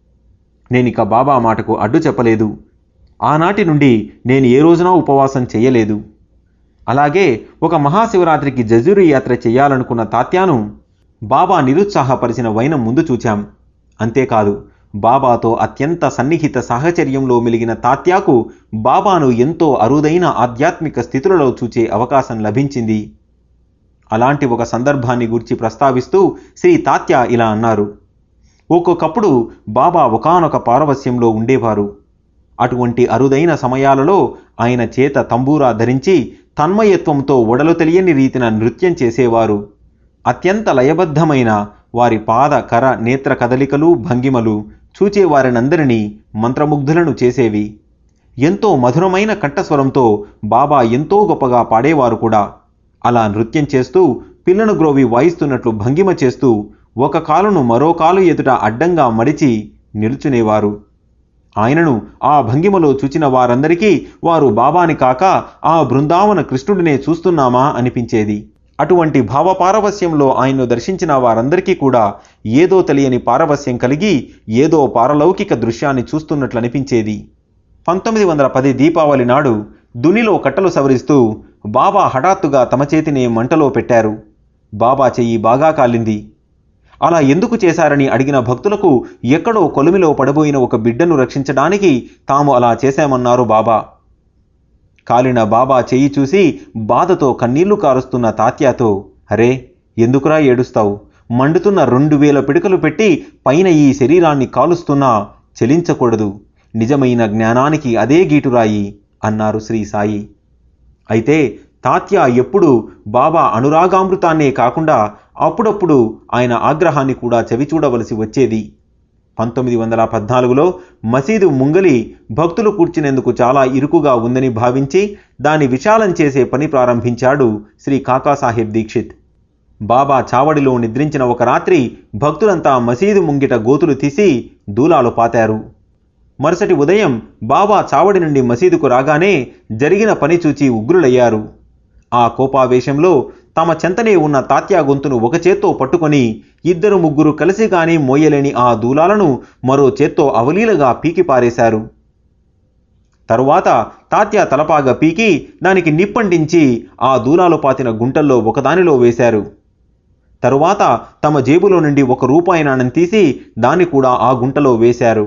నేనిక బాబా మాటకు అడ్డు చెప్పలేదు. ఆనాటి నుండి నేను ఏ రోజునా ఉపవాసం చేయలేదు. అలాగే ఒక మహాశివరాత్రికి జజూరి యాత్ర చేయాలనుకున్న తాత్యాను బాబా నిరుత్సాహపరిచిన వైనం ముందు చూచాం. అంతేకాదు, బాబాతో అత్యంత సన్నిహిత సాహచర్యంలో మెలిగిన తాత్యాకు బాబాను ఎంతో అరుదైన ఆధ్యాత్మిక స్థితులలో చూచే అవకాశం లభించింది. అలాంటి ఒక సందర్భాన్ని గురించి ప్రస్తావిస్తూ శ్రీ తాత్య ఇలా అన్నారు: ఒక్కొక్కప్పుడు బాబా ఒకానొక పారవస్యంలో ఉండేవారు. అటువంటి అరుదైన సమయాలలో ఆయన చేత తంబూరా ధరించి తన్మయత్వంతో ఒడలు తెలియని రీతిన నృత్యం చేసేవారు. అత్యంత లయబద్ధమైన వారి పాద కర నేత్ర కదలికలు భంగిమలు చూచేవారినందరినీ మంత్రముగ్ధులను చేసేవి. ఎంతో మధురమైన కంఠస్వరంతో బాబా ఎంతో గొప్పగా పాడేవారు కూడా. అలా నృత్యం చేస్తూ పిల్లను గ్రోవి వాయిస్తున్నట్లు భంగిమ చేస్తూ ఒక కాలును మరో కాలు ఎదుట అడ్డంగా మడిచి నిలుచునేవారు. ఆయనను ఆ భంగిమలో చూచిన వారందరికీ వారు బాబాని కాక ఆ బృందావన కృష్ణుడినే చూస్తున్నామా అనిపించేది. అటువంటి భావపారవస్యంలో ఆయన్ను దర్శించిన వారందరికీ కూడా ఏదో తెలియని పారవస్యం కలిగి ఏదో పారలౌకిక దృశ్యాన్ని చూస్తున్నట్లు అనిపించేది. 1910 దీపావళి నాడు దునిలో కట్టలు సవరిస్తూ బాబా హఠాత్తుగా తమ చేతినే మంటలో పెట్టారు. బాబా చెయ్యి బాగా కాలింది. అలా ఎందుకు చేశారని అడిగిన భక్తులకు ఎక్కడో కొలిమిలో పడబోయిన ఒక బిడ్డను రక్షించడానికి తాము అలా చేశామన్నారు బాబా. కాలిన బాబా చెయ్యి చూసి బాధతో కన్నీళ్లు కారుస్తున్న తాత్యాతో, అరే ఎందుకురా ఏడుస్తావు, మండుతున్న 2000 పిడకలు పెట్టి పైన ఈ శరీరాన్ని కాలుస్తున్నా చెలించకూడదు, నిజమైన జ్ఞానానికి అదే గీటురాయి అన్నారు శ్రీ సాయి. అయితే తాత్య ఎప్పుడు బాబా అనురాగామృతాన్నే కాకుండా అప్పుడప్పుడు ఆయన ఆగ్రహాన్ని కూడా చవిచూడవలసి వచ్చేది. 1914లో మసీదు ముంగలి భక్తులు కూర్చునేందుకు చాలా ఇరుకుగా ఉందని భావించి దాన్ని విశాలం చేసే పని ప్రారంభించాడు శ్రీ కాకాసాహెబ్ దీక్షిత్. బాబా చావడిలో నిద్రించిన ఒక రాత్రి భక్తులంతా మసీదు ముంగిట గోతులు తీసి దూలాలు పాతారు. మరుసటి ఉదయం బాబా చావడి నుండి మసీదుకు రాగానే జరిగిన పని చూచి ఉగ్రులయ్యారు. ఆ కోపావేశంలో తమ చెంతనే ఉన్న తాత్యా గొంతును ఒక చేత్తో పట్టుకొని 2-3 కలిసి కానీ మోయలేని ఆ దూలాలను మరో చేత్తో అవలీలగా పీకి పారేశారు. తరువాత తాత్యా తలపాగా పీకి దానికి నిప్పంటించి ఆ దూలాలు పాతిన గుంటల్లో ఒకదానిలో వేశారు. తరువాత తమ జేబులో నుండి 1 రూపాయి నాణెం తీసి దాన్ని కూడా ఆ గుంటలో వేశారు.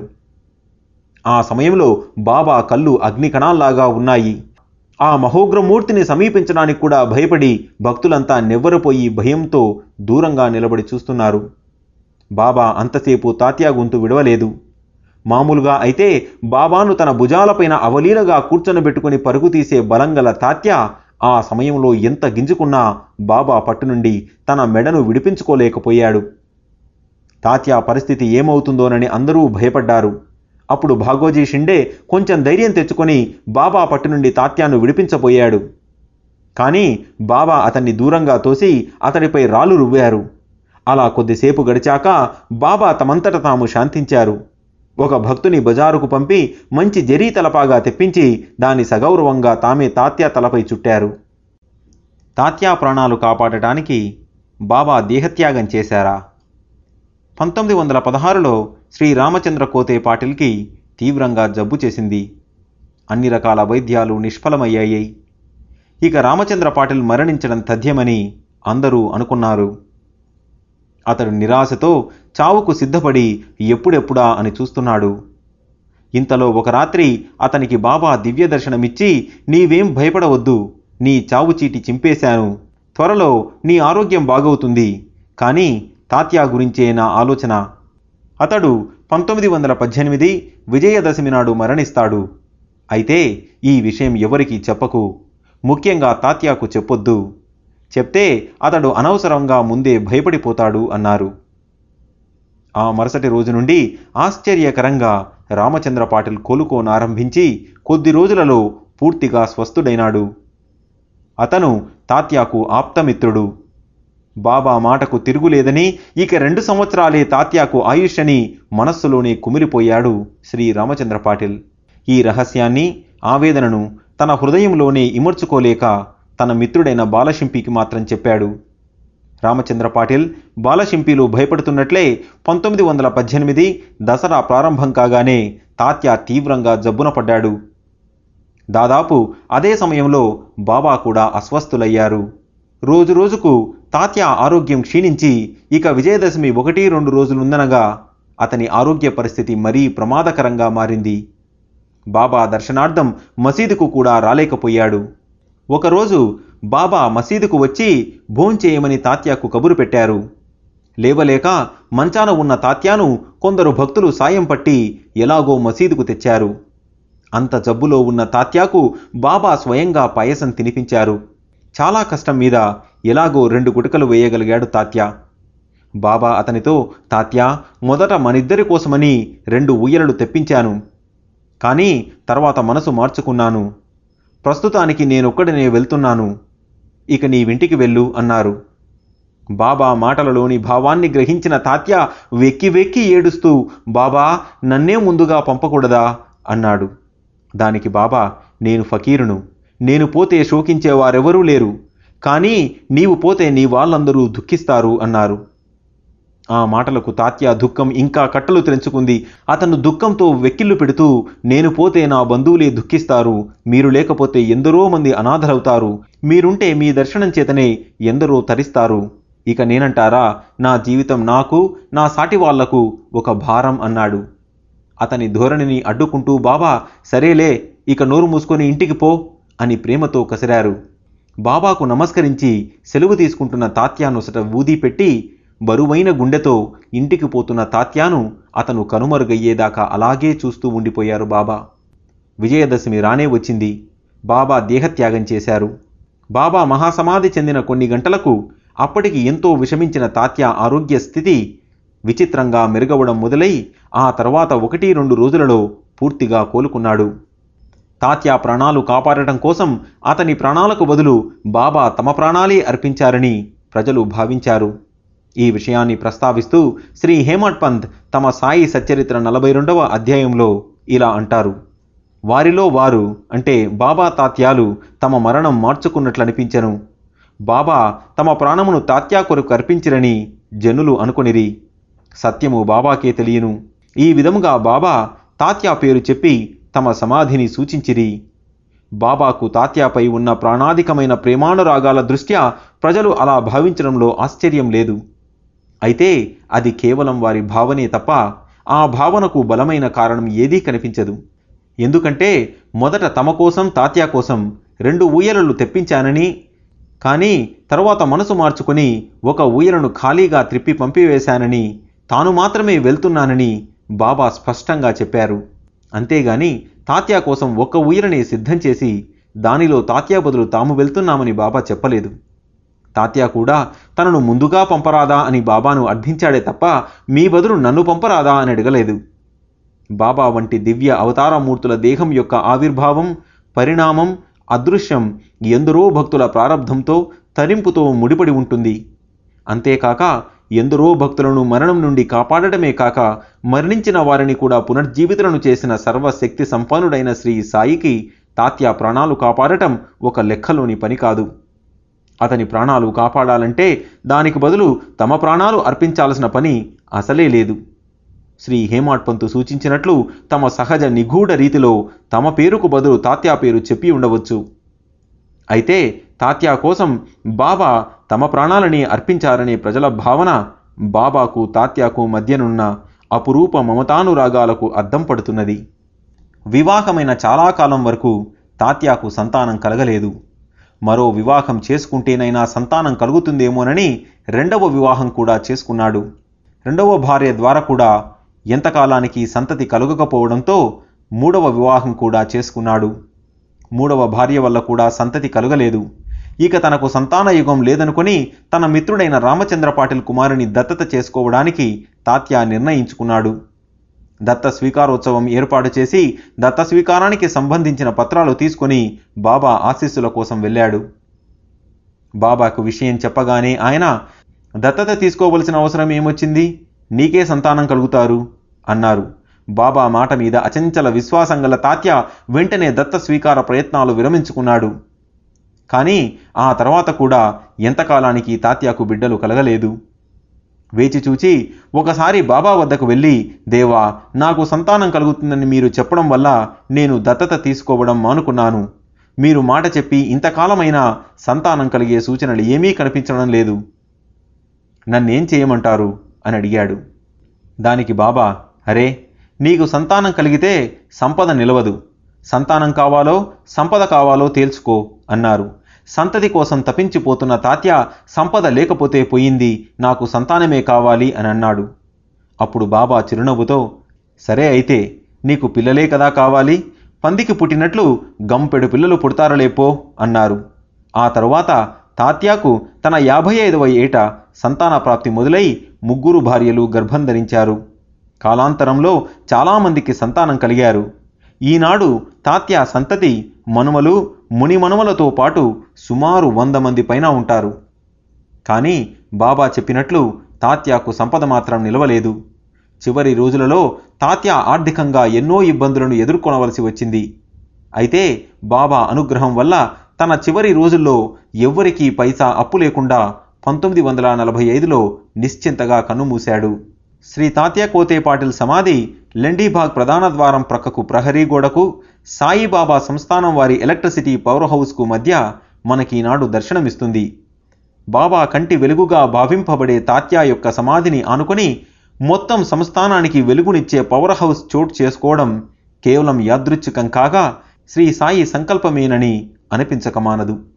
ఆ సమయంలో బాబా కళ్ళు అగ్నికణాల్లాగా ఉన్నాయి. ఆ మహోగ్రమూర్తిని సమీపించడానికి కూడా భయపడి భక్తులంతా నెవ్వరపోయి భయంతో దూరంగా నిలబడి చూస్తున్నారు. బాబా అంతసేపు తాత్యా గొంతు విడవలేదు. మామూలుగా అయితే బాబాను తన భుజాలపైన అవలీలగా కూర్చొనబెట్టుకుని పరుగు తీసే బలంగల తాత్య ఆ సమయంలో ఎంత గింజుకున్నా బాబా పట్టు నుండి తన మెడను విడిపించుకోలేకపోయాడు. తాత్యా పరిస్థితి ఏమవుతుందోనని అందరూ భయపడ్డారు. అప్పుడు భాగోజీ షిండే కొంచెం ధైర్యం తెచ్చుకొని బాబా పట్టు నుండి తాత్యాను విడిపించబోయాడు. కానీ బాబా అతన్ని దూరంగా తోసి అతడిపై రాళ్ళు రువ్వారు. అలా కొద్దిసేపు గడిచాక బాబా తమంతట తాము శాంతించారు. ఒక భక్తుని బజారుకు పంపి మంచి జరీ తలపాగా తెప్పించి దాన్ని సగౌరవంగా తామే తాత్యా తలపై చుట్టారు. తాత్యా ప్రాణాలు కాపాడటానికి బాబా దేహత్యాగం చేశారా? 1916లో శ్రీ రామచంద్ర కోతే పాటిల్కి తీవ్రంగా జబ్బు చేసింది. అన్ని రకాల వైద్యాలు నిష్ఫలమయ్యాయి. ఇక రామచంద్ర పాటిల్ మరణించడం తథ్యమని అందరూ అనుకున్నారు. అతడు నిరాశతో చావుకు సిద్ధపడి ఎప్పుడెప్పుడా అని చూస్తున్నాడు. ఇంతలో ఒక రాత్రి అతనికి బాబా దివ్య దర్శనమిచ్చి, నీవేం భయపడవద్దు, నీ చావు చీటి చింపేశాను, త్వరలో నీ ఆరోగ్యం బాగవుతుంది, కానీ తాత్యా గురించే నా ఆలోచన. అతడు 1918 విజయదశమి నాడు మరణిస్తాడు. అయితే ఈ విషయం ఎవరికీ చెప్పకు, ముఖ్యంగా తాత్యాకు చెప్పొద్దు. చెప్తే అతడు అనవసరంగా ముందే భయపడిపోతాడు అన్నారు. ఆ మరుసటి రోజు నుండి ఆశ్చర్యకరంగా రామచంద్ర పాటిల్ కోలుకోనారంభించి కొద్ది రోజులలో పూర్తిగా స్వస్థుడైనాడు. అతను తాత్యాకు ఆప్తమిత్రుడు. బాబా మాటకు తిరుగులేదని, ఇక 2 సంవత్సరాలే తాత్యాకు ఆయుష్ అని మనస్సులోనే కుమిలిపోయాడు శ్రీ రామచంద్ర పాటిల్. ఈ రహస్యాన్ని, ఆవేదనను తన హృదయంలోనే ఇమర్చుకోలేక తన మిత్రుడైన బాలశింపికి మాత్రం చెప్పాడు. రామచంద్ర పాటిల్ బాలశింపిలు భయపడుతున్నట్లే 1918 దసరా ప్రారంభం కాగానే తాత్యా తీవ్రంగా జబ్బున పడ్డాడు. దాదాపు అదే సమయంలో బాబా కూడా అస్వస్థులయ్యారు. రోజురోజుకు తాత్యా ఆరోగ్యం క్షీణించి ఇక విజయదశమి 1-2 రోజులుందనగా అతని ఆరోగ్య పరిస్థితి మరీ ప్రమాదకరంగా మారింది. బాబా దర్శనార్థం మసీదుకు కూడా రాలేకపోయాడు. ఒకరోజు బాబా మసీదుకు వచ్చి భోంచేయమని తాత్యాకు కబురు పెట్టారు. లేవలేక మంచాన ఉన్న తాత్యాను కొందరు భక్తులు సాయం పట్టి ఎలాగో మసీదుకు తెచ్చారు. అంత జబ్బులో ఉన్న తాత్యాకు బాబా స్వయంగా పాయసం తినిపించారు. చాలా కష్టం మీద ఎలాగో 2 గుటకలు వేయగలిగాడు తాత్యా. బాబా అతనితో, తాత్యా, మొదట మనిద్దరి కోసమని 2 ఊయలలు తెప్పించాను, కానీ తర్వాత మనసు మార్చుకున్నాను. ప్రస్తుతానికి నేనొక్కడినే వెళ్తున్నాను, ఇక నీవింటికి వెళ్ళు అన్నారు. బాబా మాటలలోని భావాన్ని గ్రహించిన తాత్యా వెక్కి వెక్కి ఏడుస్తూ, బాబా, నన్నే ముందుగా పంపకూడదా అన్నాడు. దానికి బాబా, నేను ఫకీరును, నేను పోతే శోకించేవారెవరూ లేరు, కానీ నీవు పోతే నీ వాళ్ళందరూ దుఃఖిస్తారు అన్నారు. ఆ మాటలకు తాత్యా దుఃఖం ఇంకా కట్టలు తెంచుకుంది. అతను దుఃఖంతో వెక్కిళ్ళు పెడుతూ, నేను పోతే నా బంధువులే దుఃఖిస్తారు, మీరు లేకపోతే ఎందరో మంది అనాథలవుతారు, మీరుంటే మీ దర్శనం చేతనే ఎందరో తరిస్తారు, ఇక నేనంటారా, నా జీవితం నాకు, నా సాటి వాళ్లకు ఒక భారం అన్నాడు. అతని ధోరణిని అడ్డుకుంటూ బాబా, సరేలే, ఇక నోరు మూసుకొని ఇంటికి పో అని ప్రేమతో కసిరారు. బాబాకు నమస్కరించి సెలవు తీసుకుంటున్న తాత్యానొసట ఊదీ పెట్టి బరువైన గుండెతో ఇంటికి పోతున్న తాత్యాను అతను కనుమరుగయ్యేదాకా అలాగే చూస్తూ ఉండిపోయారు బాబా. విజయదశమి రానే వచ్చింది. బాబా దేహత్యాగం చేశారు. బాబా మహాసమాధి చెందిన కొన్ని గంటలకు అప్పటికి ఎంతో విషమించిన తాత్యా ఆరోగ్య స్థితి విచిత్రంగా మెరుగవడం మొదలై ఆ తర్వాత 1-2 రోజులలో పూర్తిగా కోలుకున్నాడు. తాత్యా ప్రాణాలు కాపాడటం కోసం అతని ప్రాణాలకు బదులు బాబా తమ ప్రాణాలే అర్పించారని ప్రజలు భావించారు. ఈ విషయాన్ని ప్రస్తావిస్తూ శ్రీ హేమట్ పంత్ తమ సాయి సచ్చరిత్ర 42వ అధ్యాయంలో ఇలా అంటారు. వారిలో వారు అంటే బాబా తాత్యాలు తమ మరణం మార్చుకున్నట్లనిపించెను. బాబా తమ ప్రాణమును తాత్యా కొరకు అర్పించిరని జనులు అనుకొనిరి. సత్యము బాబాకే తెలియను. ఈ విధముగా బాబా తాత్యా పేరు చెప్పి తమ సమాధిని సూచించిరి. బాబాకు తాత్యాపై ఉన్న ప్రాణాధికమైన ప్రేమానురాగాల దృష్ట్యా ప్రజలు అలా భావించడంలో ఆశ్చర్యం లేదు. అయితే అది కేవలం వారి భావనే తప్ప ఆ భావనకు బలమైన కారణం ఏదీ కనిపించదు. ఎందుకంటే మొదట తమ కోసం, తాత్యా కోసం 2 ఊయలలు తెప్పించానని, కానీ తర్వాత మనసు మార్చుకొని 1 ఊయలను ఖాళీగా త్రిప్పి పంపివేశానని, తాను మాత్రమే వెళ్తున్నానని బాబా స్పష్టంగా చెప్పారు. అంతేగాని తాత్యా కోసం 1 ఊయలనే సిద్ధం చేసి దానిలో తాత్యా బదులు తాము వెళ్తున్నామని బాబా చెప్పలేదు. తాత్యా కూడా తనను ముందుగా పంపరాదా అని బాబాను అర్థించాడే తప్ప మీ బదులు నన్ను పంపరాదా అని అడగలేదు. బాబా వంటి దివ్య అవతారమూర్తుల దేహం యొక్క ఆవిర్భావం, పరిణామం, అదృశ్యం ఎందరో భక్తుల ప్రారబ్ధంతో, తరింపుతో ముడిపడి ఉంటుంది. అంతేకాక ఎందరో భక్తులను మరణం నుండి కాపాడటమే కాక మరణించిన వారిని కూడా పునర్జీవితులను చేసిన సర్వశక్తి సంపన్నుడైన శ్రీ సాయికి తాత్యా ప్రాణాలు కాపాడటం ఒక లెక్కలోని పని కాదు. అతని ప్రాణాలు కాపాడాలంటే దానికి బదులు తమ ప్రాణాలు అర్పించాల్సిన పని అసలే లేదు. శ్రీ హేమట్ పంతు సూచించినట్లు తమ సహజ నిగూఢ రీతిలో తమ పేరుకు బదులు తాత్యా పేరు చెప్పి ఉండవచ్చు. అయితే తాత్యా కోసం బాబా తమ ప్రాణాలని అర్పించారనే ప్రజల భావన బాబాకు తాత్యాకు మధ్యనున్న అపురూప మమతానురాగాలకు అద్దం పడుతున్నది. వివాహమైన చాలా కాలం వరకు తాత్యాకు సంతానం కలగలేదు. మరో వివాహం చేసుకుంటేనైనా సంతానం కలుగుతుందేమోనని రెండవ వివాహం కూడా చేసుకున్నాడు. రెండవ భార్య ద్వారా కూడా ఎంతకాలానికి సంతతి కలుగకపోవడంతో మూడవ వివాహం కూడా చేసుకున్నాడు. మూడవ భార్య వల్ల కూడా సంతతి కలుగలేదు. ఇక తనకు సంతాన యుగం లేదనుకొని తన మిత్రుడైన రామచంద్ర పాటిల్ కుమారుని దత్తత చేసుకోవడానికి తాత్యా నిర్ణయించుకున్నాడు. దత్త స్వీకారోత్సవం ఏర్పాటు చేసి దత్త స్వీకారానికి సంబంధించిన పత్రాలు తీసుకొని బాబా ఆశీస్సుల కోసం వెళ్ళాడు. బాబాకు విషయం చెప్పగానే ఆయన, దత్తత తీసుకోవలసిన అవసరం ఏమొచ్చింది, నీకే సంతానం కలుగుతారు అన్నారు. బాబా మాట మీద అచంచల విశ్వాసం గల తాత్య వెంటనే దత్త స్వీకార ప్రయత్నాలు విరమించుకున్నాడు. కానీ ఆ తర్వాత కూడా ఎంతకాలానికి తాత్యాకు బిడ్డలు కలగలేదు. వేచి చూచి ఒకసారి బాబా వద్దకు వెళ్ళి, దేవా, నాకు సంతానం కలుగుతుందని మీరు చెప్పడం వల్ల నేను దత్తత తీసుకోవడం మానుకున్నాను. మీరు మాట చెప్పి ఇంతకాలమైనా సంతానం కలిగే సూచనలు ఏమీ కనిపించడం లేదు. నన్నేం చేయమంటారు అని అడిగాడు. దానికి బాబా, అరే, నీకు సంతానం కలిగితే సంపద నిలవదు. సంతానం కావాలో సంపద కావాలో తేల్చుకో అన్నారు. సంతతి కోసం తపించిపోతున్న తాత్య సంపద లేకపోతే పోయింది, నాకు సంతానమే కావాలి అని అన్నాడు. అప్పుడు బాబా చిరునవ్వుతో, సరే అయితే నీకు పిల్లలే కదా కావాలి, పందికి పుట్టినట్లు గంపెడు పిల్లలు పుడతారులేపో అన్నారు. ఆ తరువాత తాత్యాకు తన 55వ ఏట సంతాన ప్రాప్తి మొదలై 3 భార్యలు గర్భం ధరించారు. కాలాంతరంలో చాలామందికి సంతానం కలిగారు. ఈనాడు తాత్యా సంతతి మనుమలు మునిమనుమలతో పాటు సుమారు 100 మంది పైన ఉంటారు. కానీ బాబా చెప్పినట్లు తాత్యాకు సంపద మాత్రం నిలవలేదు. చివరి రోజులలో తాత్యా ఆర్థికంగా ఎన్నో ఇబ్బందులను ఎదుర్కొనవలసి వచ్చింది. అయితే బాబా అనుగ్రహం వల్ల తన చివరి రోజుల్లో ఎవ్వరికీ పైసా అప్పు లేకుండా 1945లో నిశ్చింతగా కన్నుమూశాడు. శ్రీ తాత్యా కోతే పాటిల్ సమాధి లెండీబాగ్ ప్రధాన ద్వారం ప్రక్కకు ప్రహరీ గోడకు సాయిబాబా సంస్థానం వారి ఎలక్ట్రిసిటీ పవర్ హౌస్కు మధ్య మనకీనాడు దర్శనమిస్తుంది. బాబా కంటి వెలుగుగా భావింపబడే తాత్యా యొక్క సమాధిని ఆనుకొని మొత్తం సంస్థానానికి వెలుగునిచ్చే పవర్ హౌస్ చోటు చేసుకోవడం కేవలం యాదృచ్ఛికం కాగా శ్రీ సాయి సంకల్పమేనని అనిపించకమానదు.